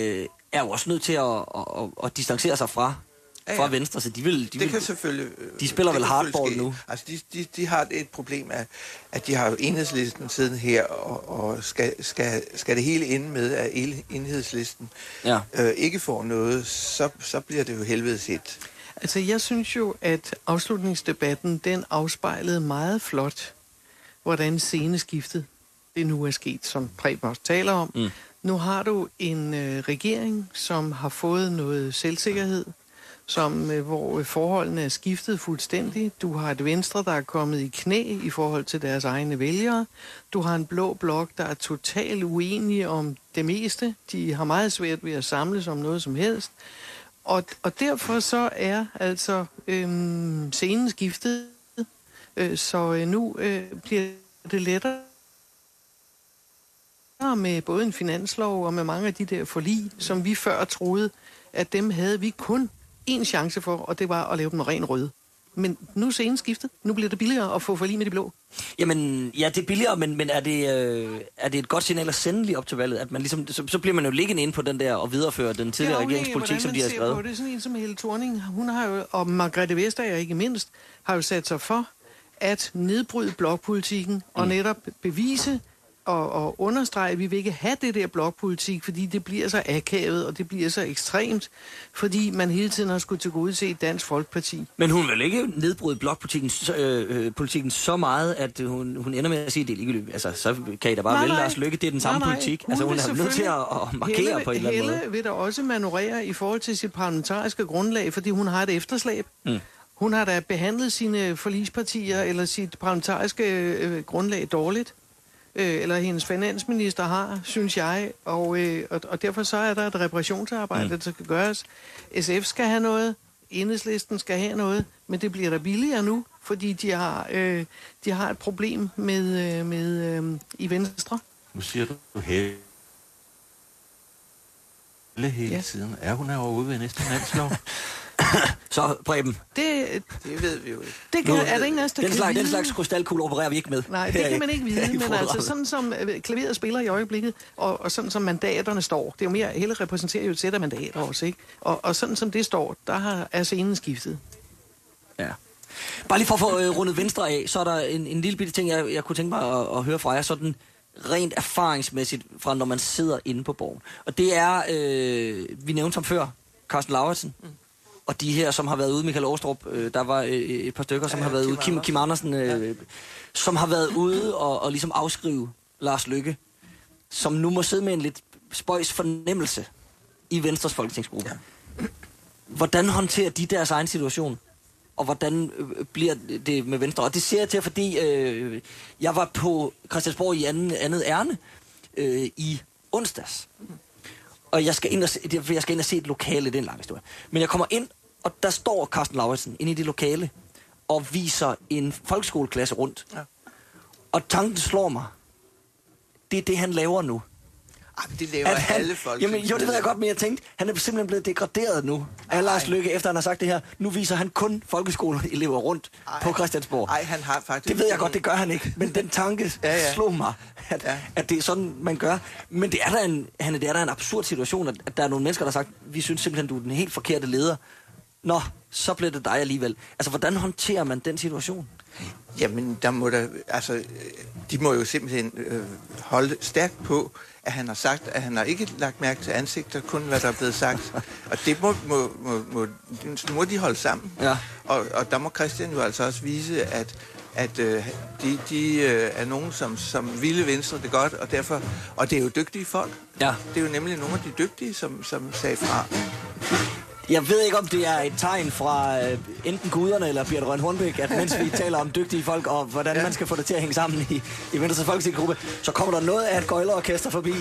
er jo også nødt til at distancere sig fra Venstre, så det kan selvfølgelig... De spiller vel hardball nu. Altså, de har et problem af, at de har jo Enhedslisten siden her, og skal det hele ende med, at Enhedslisten ikke får noget, så bliver det jo helvedes et. Altså, jeg synes jo, at afslutningsdebatten, den afspejlede meget flot, hvordan sceneskiftet det nu er sket, som Preben også taler om. Mm. Nu har du en regering, som har fået noget selvsikkerhed, hvor forholdene er skiftet fuldstændig. Du har et Venstre, der er kommet i knæ i forhold til deres egne vælgere. Du har en blå blok, der er totalt uenige om det meste. De har meget svært ved at samles om noget som helst. Og derfor så er altså scenen skiftet, så nu bliver det lettere med både en finanslov og med mange af de der forlig, som vi før troede, at dem havde vi kun én chance for, og det var at lave dem ren røde. Men nu er scenen skiftet. Nu bliver det billigere at få forlig med de blå. Jamen, ja, det er billigere, men er det et godt signal at sende lige op til valget? At man ligesom, så bliver man jo liggende inde på den der og videreføre den tidligere regeringspolitik, som de har skrevet. Det er sådan en som Helle Thorning. Hun har jo, og Margrethe Vestager ikke mindst, har jo sat sig for at nedbryde blokpolitikken og netop bevise og understrege, at vi vil ikke have det der blokpolitik, fordi det bliver så akavet, og det bliver så ekstremt, fordi man hele tiden har skulle tilgodese Dansk Folkeparti. Men hun vil ikke nedbryde blokpolitikken så meget, at hun ender med at sige, at det er ligegyldigt. Altså, så kan I da bare vælge Lars Løkke, det er den samme politik. Altså, hun er nødt til at markere på en eller anden måde. Helle vil da også manøvrere i forhold til sit parlamentariske grundlag, fordi hun har et efterslæb. Mm. Hun har da behandlet sine forligspartier eller sit parlamentariske grundlag dårligt. Eller hendes finansminister har, synes jeg, og derfor så er der et reparationsarbejde, der skal gøres. SF skal have noget, Enhedslisten skal have noget, men det bliver da billigere nu, fordi de har et problem med i Venstre. Nu siger du hele tiden. Er hun overhovedet ved næste landslov? Så, Preben. Det ved vi jo ikke. Det kan, er det ingen af os, den slags krystalkugle opererer vi ikke med. Nej, det kan man ikke vide, men altså sådan som klaveret spiller i øjeblikket, og sådan som mandaterne står, det er jo mere, Helle repræsenterer jo et sæt af mandater også, ikke? Og sådan som det står, er scenen skiftet. Ja. Bare lige for at få rundet Venstre af, så er der en lille bitte ting, jeg kunne tænke mig at høre fra jer, sådan rent erfaringsmæssigt fra når man sidder inde på Borgen. Og det er, vi nævnte som før, Karsten Lauritsen. Og de her, som har været ude, Michael Aastrup, der var et par stykker, som har været ude, Kim Andersen, som har været ude og ligesom afskrive Lars Løkke, som nu må sidde med en lidt spøjs fornemmelse i Venstres folketingsgruppe. Ja. Hvordan håndterer de deres egen situation? Og hvordan bliver det med Venstre? Og det ser jeg til, fordi jeg var på Christiansborg i andet ærne i onsdags. Og jeg skal ind og se et lokale, det er en lang historie. Men jeg kommer ind, og der står Karsten Lauritsen inde i det lokale og viser en folkeskoleklasse rundt. Ja. Og tanken slår mig. Det er det, han laver nu. Det laver alle folk. Jamen, jo, det ved jeg godt, men jeg tænkte, han er simpelthen blevet degraderet nu af Lars Løkke, efter han har sagt det her. Nu viser han kun folkeskoleelever rundt på Christiansborg. Nej, han har faktisk... Det ved jeg godt, det gør han ikke. Men den tanke slog mig, at det er sådan, man gør. Men det er da en absurd situation, at der er nogle mennesker, der har sagt, vi synes simpelthen, du er den helt forkerte leder. Nå, så bliver det dig alligevel. Altså, hvordan håndterer man den situation? Jamen, de må jo simpelthen holde stærkt på, at han har sagt, at han har ikke lagt mærke til ansigter, kun hvad der er blevet sagt. Og det må de holde sammen. Ja. Og der må Christian jo altså også vise, at de er nogen, som ville Venstre det godt, og det er jo dygtige folk. Ja. Det er jo nemlig nogle af de dygtige, som sagde fra. Jeg ved ikke, om det er et tegn fra enten guderne eller Birthe Rønn Hornbæk, at mens vi taler om dygtige folk og hvordan man skal få det til at hænge sammen i Venstres folketingsgruppe, så kommer der noget af et gøjlerorkester forbi.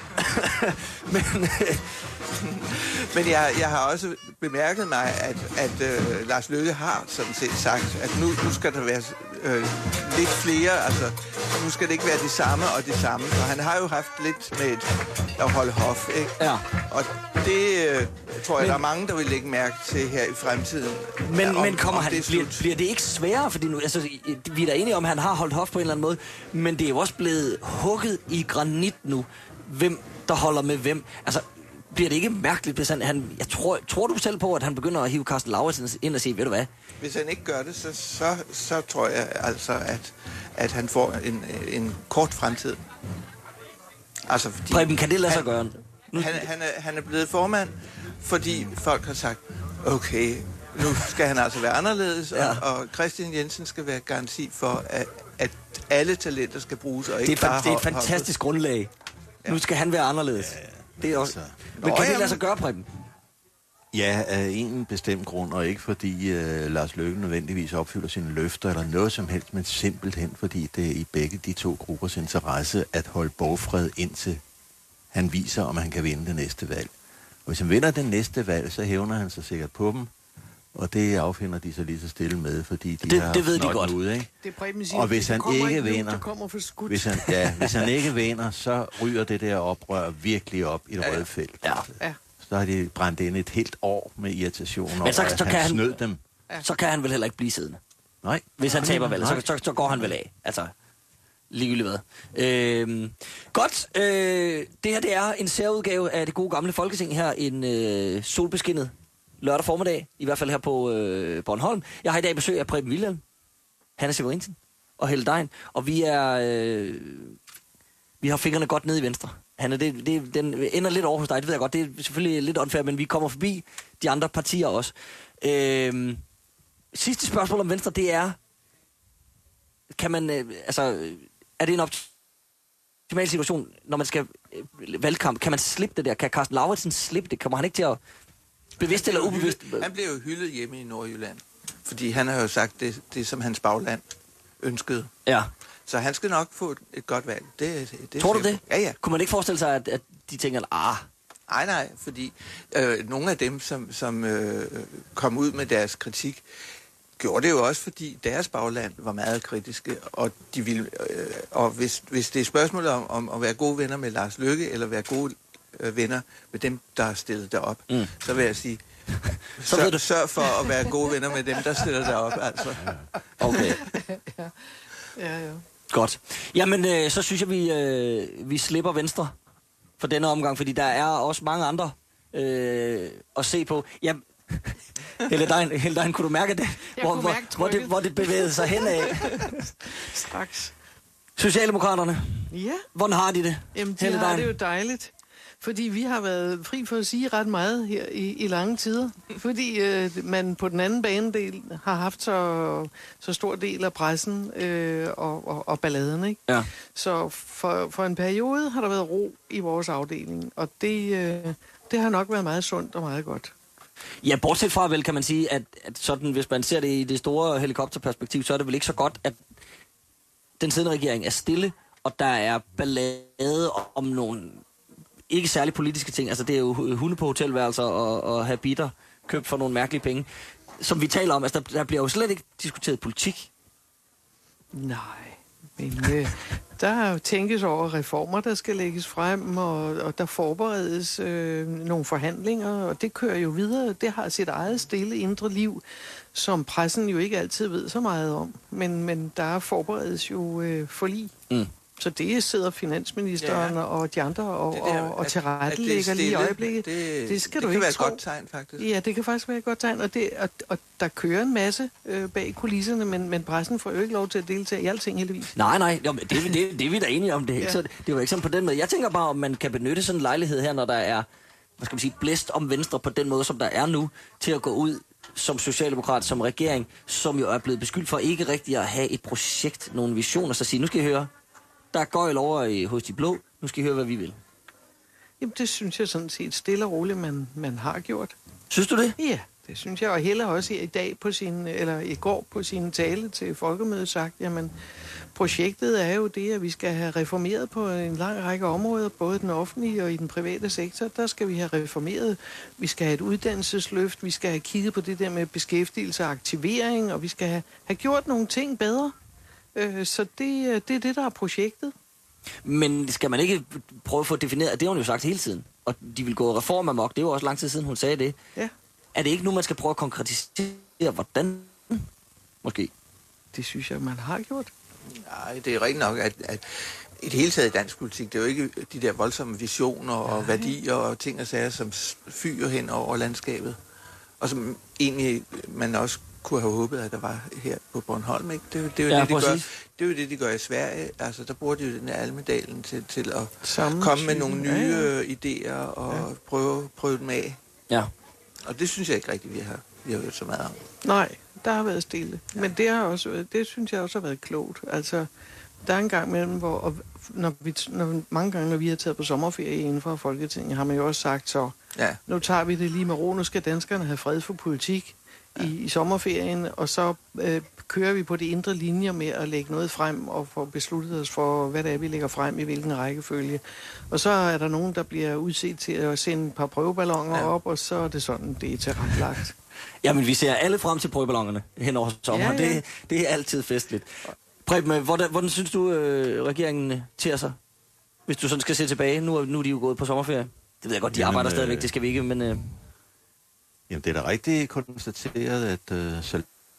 Men jeg har også bemærket mig, at Lars Løkke har sådan set sagt, at nu skal der være lidt flere, altså nu skal det ikke være det samme og det samme. Og han har jo haft lidt med at holde hof, ikke? Ja. Og det tror jeg, der er mange, der vil lægge mærke til her i fremtiden. Men kommer han, bliver det ikke sværere? Fordi nu, altså, vi er da enige om, at han har holdt hof på en eller anden måde, men det er jo også blevet hugget i granit nu, hvem der holder med hvem. Altså, Bliver det ikke mærkeligt, hvis han tror du selv på, at han begynder at hive Karsten Lauritzen ind og sige, ved du hvad? Hvis han ikke gør det, så tror jeg altså, at han får en kort fremtid. Altså, fordi Preben, kan det lade sig gøre? Han er blevet formand, fordi folk har sagt, okay, nu skal han altså være anderledes, og Christian Jensen skal være garanti for, at alle talenter skal bruges, og ikke bare... Det er et fantastisk grundlag. Ja. Nu skal han være anderledes. Det er også... Men kan det lade sig gøre, Preben? Ja, af en bestemt grund, og ikke fordi Lars Løkke nødvendigvis opfylder sine løfter eller noget som helst, men simpelthen fordi det er i begge de to gruppers interesse at holde borgfred indtil han viser, om han kan vinde det næste valg. Og hvis han vinder det næste valg, så hævner han sig sikkert på dem, og det affinder de så lige så stille med, fordi de har det ved de godt. Ude, ikke? Det Preben siger, og hvis han ikke vinder, hvis han ikke vinder, så ryger det der oprør virkelig op i det røde felt. Ja. Så har de brændt ind et helt år med irritation over, at han snød dem. Så kan han vel heller ikke blive siddende. Nej. Hvis han taber valget, så går han vel af. Altså, ligegyldigt hvad. Godt. Det her, det er en særudgave af det gode gamle Folketing her. En solbeskinnet lørdag formiddag. I hvert fald her på Bornholm. Jeg har i dag besøg af Preben Wilhjelm, Hanne Severinsen og Helle Dein. Og vi har fingrene godt nede i venstre. Hanne, den ender lidt over hos dig, det ved jeg godt. Det er selvfølgelig lidt unfair, men vi kommer forbi de andre partier også. Sidste spørgsmål om Venstre, det er, kan man, er det en optimal situation, når man skal valgkamp? Kan man slippe det der? Kan Karsten Lauritzen slippe det? Kommer han ikke til at bevidst eller ubevidst? Han blev jo hyldet hjemme i Nordjylland, fordi han har jo sagt, det som hans bagland ønskede. Ja. Så han skal nok få et godt valg. Tror du det? Ja. Kunne man ikke forestille sig, at de tænker, Nej, fordi nogle af dem, som kom ud med deres kritik, gjorde det jo også, fordi deres bagland var meget kritiske, og de ville, og hvis det er spørgsmålet om at være gode venner med Lars Løkke, eller være gode venner med dem, der har stillet derop, så vil jeg sige, sørg for at være gode venner med dem, der stiller derop, altså. Okay. Ja. Godt. Jamen, så synes jeg, vi slipper Venstre for denne omgang, fordi der er også mange andre at se på. Ja, Helle Dein, kunne du mærke det? Hvor det bevægede sig henad? Straks. Socialdemokraterne? Ja. Hvordan har de det? Jamen, de har det jo dejligt. Fordi vi har været fri for at sige ret meget her i lange tider. Fordi man på den anden banedel har haft så stor del af pressen og balladen, ikke? Ja. Så for en periode har der været ro i vores afdeling, og det har nok været meget sundt og meget godt. Ja, bortset fra vel, kan man sige, at sådan, hvis man ser det i det store helikopterperspektiv, så er det vel ikke så godt, at den siddende regering er stille, og der er ballade om nogle ikke særlig politiske ting. Altså, det er jo hunde på hotelværelser og habiter købt for nogle mærkelige penge. Som vi taler om, altså, der bliver jo slet ikke diskuteret politik. Nej, men der tænkes over reformer, der skal lægges frem, og der forberedes nogle forhandlinger, og det kører jo videre. Det har sit eget stille indre liv, som pressen jo ikke altid ved så meget om. Men der forberedes jo forlig. Så det sidder finansministeren og de andre og tilrettelægger lige i øjeblikket. Det skal du ikke tro. Det kan være et godt tegn, faktisk. Ja, det kan faktisk være et godt tegn, og der kører en masse bag kulisserne, men pressen får jo ikke lov til at deltage i alting heldigvis. Nej, jo, det er vi da enige om. Det, så det er jo ikke sådan på den måde. Jeg tænker bare, om man kan benytte sådan en lejlighed her, når der er, hvad skal man sige, blæst om Venstre på den måde, som der er nu, til at gå ud som socialdemokrat, som regering, som jo er blevet beskyldt for ikke rigtig at have et projekt, nogle visioner, så sige, nu skal I høre, der er gøjl over hos de blå. Nu skal I høre, hvad vi vil. Jamen, det synes jeg sådan set stille og roligt, man har gjort. Synes du det? Ja, det synes jeg. Og Helle har også i går på sin tale til folkemødet sagt, jamen, projektet er jo det, at vi skal have reformeret på en lang række områder, både den offentlige og i den private sektor. Der skal vi have reformeret. Vi skal have et uddannelsesløft. Vi skal have kigget på det der med beskæftigelse og aktivering, og vi skal have gjort nogle ting bedre. Så det er det, der er projektet. Men skal man ikke prøve at få defineret, det har hun jo sagt hele tiden, og de vil gå reformamok, det er jo også lang tid siden, hun sagde det. Ja. Er det ikke nu, man skal prøve at konkretisere, hvordan? Måske. Det synes jeg, man har gjort. Nej, det er rigtigt nok, at i det hele taget i dansk politik, det er jo ikke de der voldsomme visioner og værdier og ting og sager, som fyrer hen over landskabet. Og som egentlig man også kunne have håbet, at der var her på Bornholm, ikke? Det er jo det, de gør i Sverige. Altså, der bruger de jo den her Almedalen til at komme med nogle nye idéer og prøve dem af. Ja. Og det synes jeg ikke rigtigt, vi har hørt så meget om. Nej, der har været stille. Ja. Men det synes jeg også har været klogt. Altså, der er en gang mellem, hvor mange gange, når vi har taget på sommerferie inden for Folketinget, har man jo også sagt så, nu tager vi det lige med ro, nu skal danskerne have fred for politik i sommerferien, og så kører vi på de indre linjer med at lægge noget frem og få besluttet os for, hvad det er, vi lægger frem, i hvilken rækkefølge. Og så er der nogen, der bliver udset til at sende et par prøveballoner op, og så er det sådan, det er tilrettelagt. Jamen, vi ser alle frem til prøveballonerne hen over sommeren. Ja. Det er altid festligt. Preben, hvordan synes du, regeringen ter sig? Hvis du sådan skal se tilbage, nu er de jo gået på sommerferie. Det ved jeg godt, de arbejder stadigvæk, det skal vi ikke, men... Jamen, det er da rigtig konstateret, at så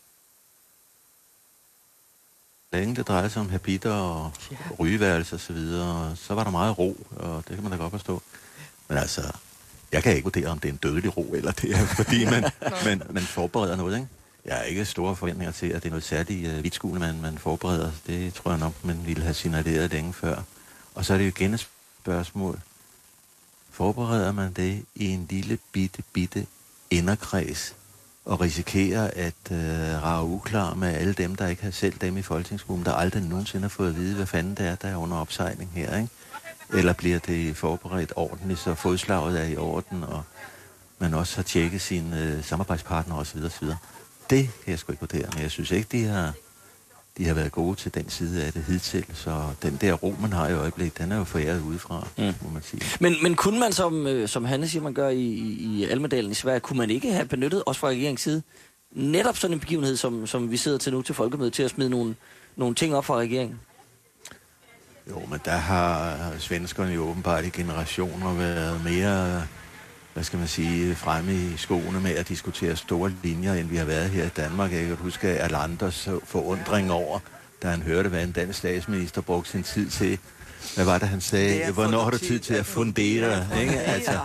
længe det drejer sig om habiter og rygeværelse og så videre, så var der meget ro, og det kan man da godt forstå. Men altså, jeg kan ikke vurdere, om det er en dødelig ro, eller det er, fordi man forbereder noget, ikke? Jeg har ikke store forventninger til, at det er noget særligt vidtskuende, man forbereder. Det tror jeg nok, man ville have signaleret længe før. Og så er det jo igen et spørgsmål. Forbereder man det i en lille bitte inderkreds, og risikerer at rage uklar med alle dem, der ikke har selv dem i folketingsgruppen, der aldrig nogensinde har fået at vide, hvad fanden det er, der er under opsejling her, ikke? Eller bliver det forberedt ordentligt, så fodslaget er i orden, og man også har tjekket sine samarbejdspartnere osv. osv. Det kan jeg sgu ikke vurdere, men jeg synes ikke, de har været gode til den side af det hidtil, så den der ro, man har i øjeblikket, den er jo foræret udefra, må man sige. Men kunne man, som Hanne siger, man gør i Almedalen i Sverige, kunne man ikke have benyttet, også fra regeringens side, netop sådan en begivenhed, som vi sidder til nu til Folkemødet, til at smide nogle ting op fra regeringen? Jo, men der har svenskerne jo åbenbart i generationer været mere, hvad skal man sige, fremme i skoene med at diskutere store linjer, end vi har været her i Danmark. Jeg kan huske Erlanders forundring over, da han hørte, hvad en dansk statsminister brugte sin tid til. Hvad var det, han sagde? Hvornår har du tid til at fundere? Ikke? Altså,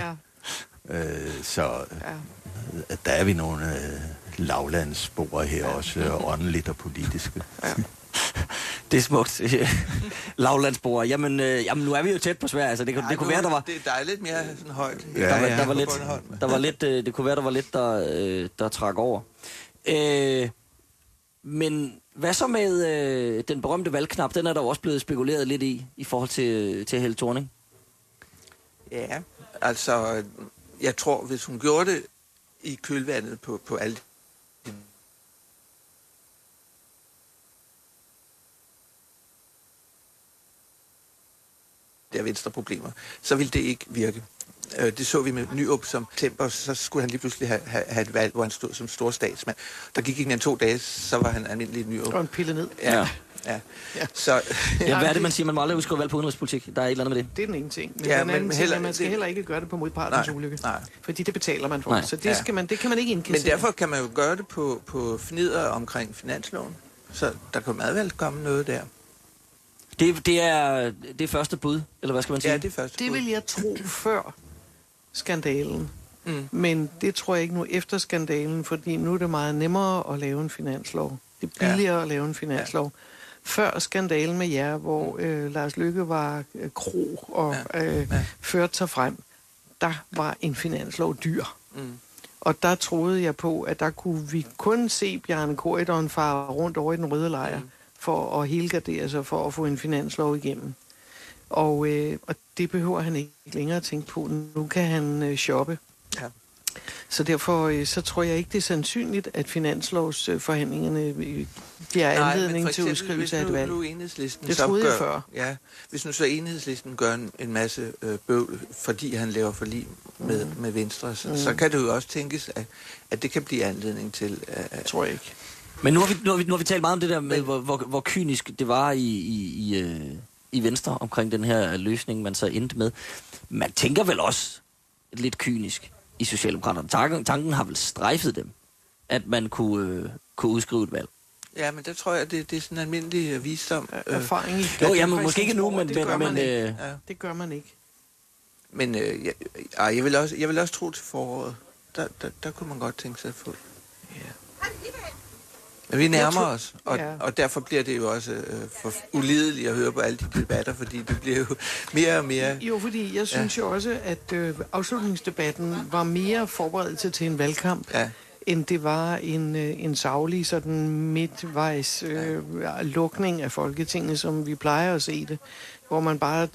så der er vi nogle lavlandsspor her også, åndeligt og politiske. Ja. Det er smukt. Lavlandsbor. Jamen, nu er vi jo tæt på Sverige, altså det kunne være, der var... Det er dejligt mere sådan højt. Der var lidt, det kunne være, der var lidt, der trak over. Men hvad så med den berømte valgknap? Den er der også blevet spekuleret lidt i forhold til Helle Thorning. Ja, altså, jeg tror, hvis hun gjorde det i kølvandet på alle der venstre problemer, så ville det ikke virke. Det så vi med Nyrup som september, så skulle han lige pludselig have et valg, hvor han stod som stor statsmand. Der gik ikke mere end 2 dage, så var han almindelig Nyrup. Og en pille ned. Ja. Så, hvad er det, man siger? Man må aldrig udskrive valg på udenrigspolitik. Der er et eller andet med det. Det er den ene ting. Men den anden ting er, man skal heller ikke gøre det på modpartens ulykke. Nej. Fordi det betaler man for. Så det kan man ikke indkassere. Men derfor kan man jo gøre det på fnider omkring finansloven. Så der kan meget vel komme noget der. Det er første bud, eller hvad skal man sige? Ja, det er første bud. Det vil jeg tro før skandalen. Men det tror jeg ikke nu efter skandalen, fordi nu er det meget nemmere at lave en finanslov. Det er billigere at lave en finanslov. Før skandalen med jer, hvor Lars Løkke var kro og førte sig frem, der var en finanslov dyr. Og der troede jeg på, at der kunne vi kun se Bjarne Corydon fare rundt over i den røde lejr, for at helgardere sig, for at få en finanslov igennem. Og det behøver han ikke længere at tænke på. Nu kan han shoppe. Ja. Så derfor så tror jeg ikke, det er sandsynligt, at finanslovsforhandlingerne bliver anledning til udskrivelse af et valg. Det troede jeg før. Ja, hvis nu så Enhedslisten gør en masse bøvl, fordi han laver forlig med Venstre, så kan det jo også tænkes, at det kan blive anledning til... tror jeg ikke. Men nu har vi talt meget om det der med, hvor kynisk det var i Venstre omkring den her løsning, man så endte med. Man tænker vel også lidt kynisk i Socialdemokraterne. Tanken har vel strejfet dem, at man kunne udskrive et valg. Ja, men der tror jeg, det er sådan en almindelig visdom. Erfaring i jo, jamen, måske ikke nu, men... Det gør man ikke. Men jeg vil også tro til foråret. Der kunne man godt tænke sig at få. Ja. Men vi nærmer os, og derfor bliver det jo også for ulideligt at høre på alle de debatter, fordi det bliver jo mere og mere... Jo, fordi jeg synes jo også, at afslutningsdebatten var mere forberedelse til en valgkamp, end det var en saglig sådan midtvejs lukning af Folketinget, som vi plejer at se det, hvor man bare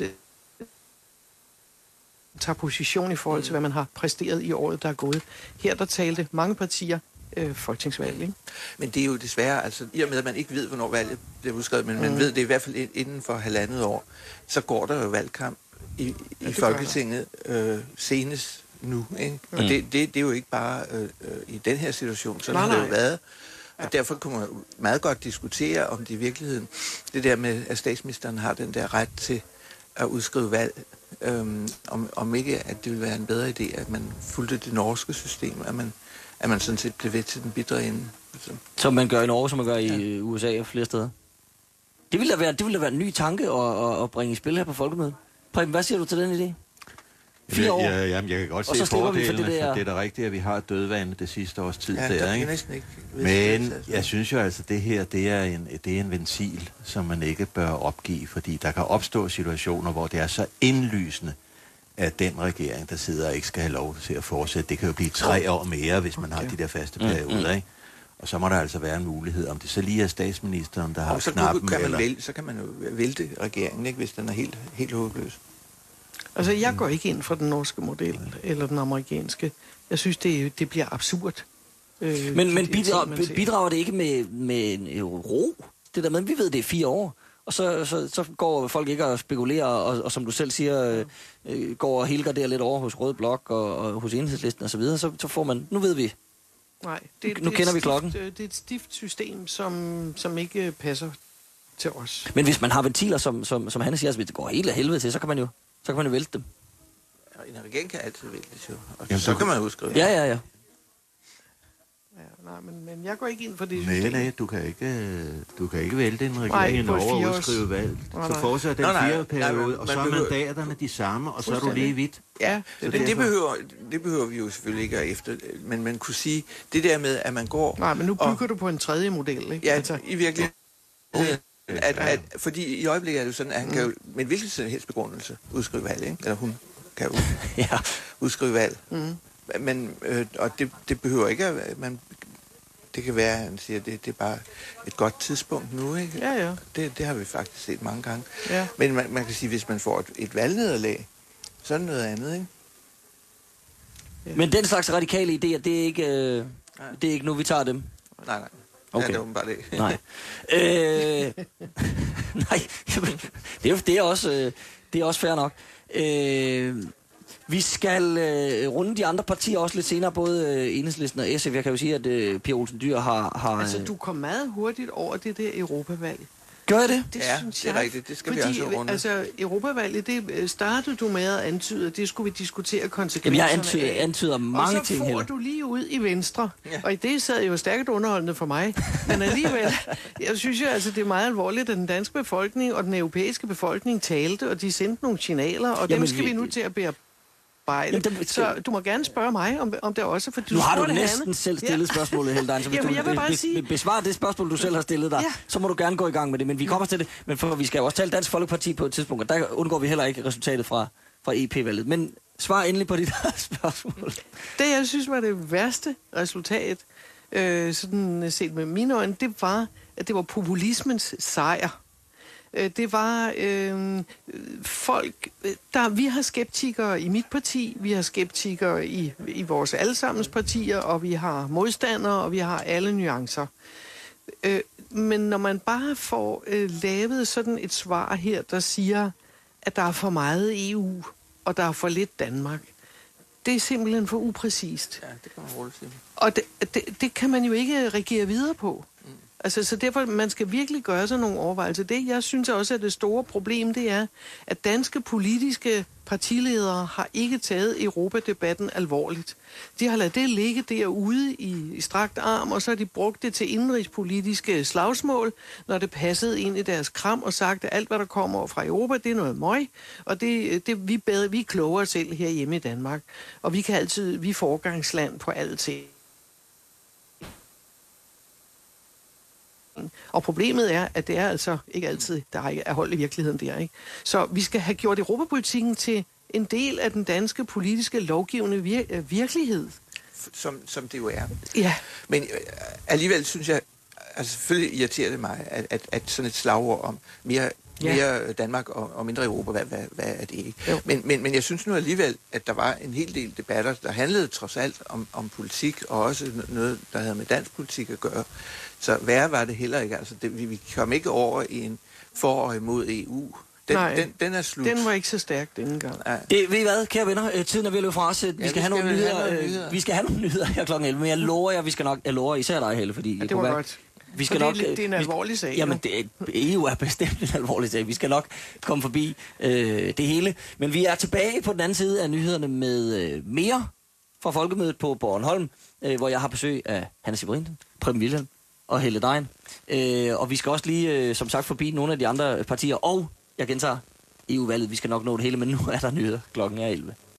tager position i forhold til, hvad man har præsteret i året, der er gået. Her der talte mange partier folketingsvalg, ikke? Men det er jo desværre, altså i og med, at man ikke ved, hvornår valget bliver udskrevet, men man ved det i hvert fald inden for 1,5 år, så går der jo valgkamp i Folketinget senest nu, ikke? Og det er jo ikke bare i den her situation, sådan har det jo været. Og derfor kunne man meget godt diskutere, om det i virkeligheden, det der med, at statsministeren har den der ret til at udskrive valg, om ikke, at det ville være en bedre idé, at man fulgte det norske system, at man sådan set blev ved til den bitre ende. Som man gør i Norge, som man gør i USA og flere steder. Det ville da være en ny tanke at bringe i spil her på Folkemødet. Preben, hvad siger du til den idé? 4 år. Jamen, jeg kan godt se fordelene, for det er da rigtigt, at vi har dødvande det sidste års tid der, ikke? Men jeg synes jo altså, det her, det er en ventil, som man ikke bør opgive, fordi der kan opstå situationer, hvor det er så indlysende, at den regering, der sidder, ikke skal have lov til at fortsætte. Det kan jo blive 3 år mere, hvis man har de der faste perioder, ikke? Og så må der altså være en mulighed, om det så lige er statsministeren, der har knappen, så kan man jo vælte regeringen, ikke, hvis den er helt håbløs. Altså, jeg går ikke ind for den norske model, eller den amerikanske. Jeg synes, det bliver absurd. Men bidrager det ikke med ro? Det der med, vi ved, det er 4 år. Og så går folk ikke og spekulerer, og som du selv siger, går og helgarderer lidt over hos Rød Blok og hos Enhedslisten og så videre. Så får man, nu ved vi. Nej, nu kender vi klokken. Det er et stift system, som ikke passer til os. Men hvis man har ventiler, som han siger, hvis det går helt af helvede til, så kan man jo vælte dem. En regering kan altid væltes jo. Og så kan man jo skrive. Ja. Nej, men jeg går ikke ind for det system. Nej, du kan ikke vælte en regering i Norge og udskrive valg. Så fortsætter den 4 periode, og så er mandaterne de samme, og så er du lige vidt. Ja, det behøver vi jo selvfølgelig ikke efter, men man kunne sige, det der med, at man går... Nej, men nu bygger du på en tredje model, ikke? Ja, altså, i virkeligheden. Fordi i øjeblikket er det jo sådan, at han kan jo med hvilken som helst begrundelse udskrive valg, ikke? Eller hun kan jo udskrive valg. Men, og det behøver ikke at det kan være, at han siger, at det er bare et godt tidspunkt nu, ikke? Ja. Det har vi faktisk set mange gange. Ja. Men man kan sige, at hvis man får et valgnederlag, så er det noget andet, ikke? Ja. Men den slags radikale idéer, det er ikke nu, vi tager dem? Nej. Okay. Ja, det er åbenbart ikke. Nej. Nej, det er også fair nok. Vi skal runde de andre partier også lidt senere, både Enhedslisten og SF. Jeg kan jo sige, at Pia Olsen Dyhr har... Altså, du kom meget hurtigt over det der Europavalg. Gør jeg det? Det synes jeg. Det er rigtigt. Det skal vi også runde. Altså, Europavalget, det startede du med at antyde, at det skulle vi diskutere konsekvenserne. Jamen, jeg antyder mange ting her. Og så får du lige ud i Venstre. Ja. Og i det sad jo stærkt underholdende for mig. Men alligevel, jeg synes jo, altså, det er meget alvorligt, at den danske befolkning og den europæiske befolkning talte, og de sendte nogle signaler, og dem skal vi nu til at bearbejde. Så du må gerne spørge mig om det også. For nu har du næsten selv stillet spørgsmålet, Heldein. Så hvis du besvarer det spørgsmål, du selv har stillet dig, så må du gerne gå i gang med det. Men vi kommer til det. Men for vi skal jo også tale Dansk Folkeparti på et tidspunkt, og der undgår vi heller ikke resultatet fra EP-valget. Men svar endelig på dit spørgsmål. Det, jeg synes var det værste resultat, sådan set med mine øjne, det var, at det var populismens sejr. Det var folk, vi har skeptikere i mit parti, vi har skeptikere i vores allesammens partier, og vi har modstandere, og vi har alle nuancer. Men når man bare får lavet sådan et svar her, der siger, at der er for meget EU, og der er for lidt Danmark, det er simpelthen for upræcist. Ja, det kan man roligt sige. Og det kan man jo ikke regere videre på. Altså, så derfor, man skal virkelig gøre sig nogle overvejelser. Det, jeg synes også, at det store problem, det er, at danske politiske partiledere har ikke taget Europadebatten alvorligt. De har ladet det ligge derude i strakt arm, og så har de brugt det til indrigspolitiske slagsmål, når det passede ind i deres kram, og sagt, at alt, hvad der kommer fra Europa, det er noget møg, og vi er klogere selv herhjemme i Danmark. Og vi er forgangsland på alting. Og problemet er, at det er altså ikke altid, der er hold i virkeligheden der, ikke? Så vi skal have gjort europapolitikken til en del af den danske politiske lovgivende virkelighed. Som det jo er. Ja. Men alligevel synes jeg, altså selvfølgelig irriterer det mig, at sådan et slagord om mere Danmark og mindre Europa, hvad er det ikke? Men jeg synes nu alligevel, at der var en hel del debatter, der handlede trods alt om politik, og også noget, der havde med dansk politik at gøre. Så værre var det heller ikke. Altså, vi kom ikke over i en forårig mod EU. Den er slut. Den var ikke så stærk denne gang. Ved I hvad, kære venner? Tiden er ved at løbe fra os. Vi skal have nogle nyheder. Vi skal have nogle nyheder her klokken 11, men jeg lover jer, jeg lover især dig, Helle, fordi... Ja, det var godt. Vi skal nok, det er en alvorlig sag. Jamen, EU er bestemt en alvorlig sag. Vi skal nok komme forbi det hele. Men vi er tilbage på den anden side af nyhederne med mere fra Folkemødet på Bornholm, hvor jeg har besøg af Hanne Severinsen, Preben Wilhelm og Helle Dejen. Og vi skal også lige, som sagt, forbi nogle af de andre partier. Og jeg gentager EU-valget. Vi skal nok nå det hele, men nu er der nyheder. Klokken er 11.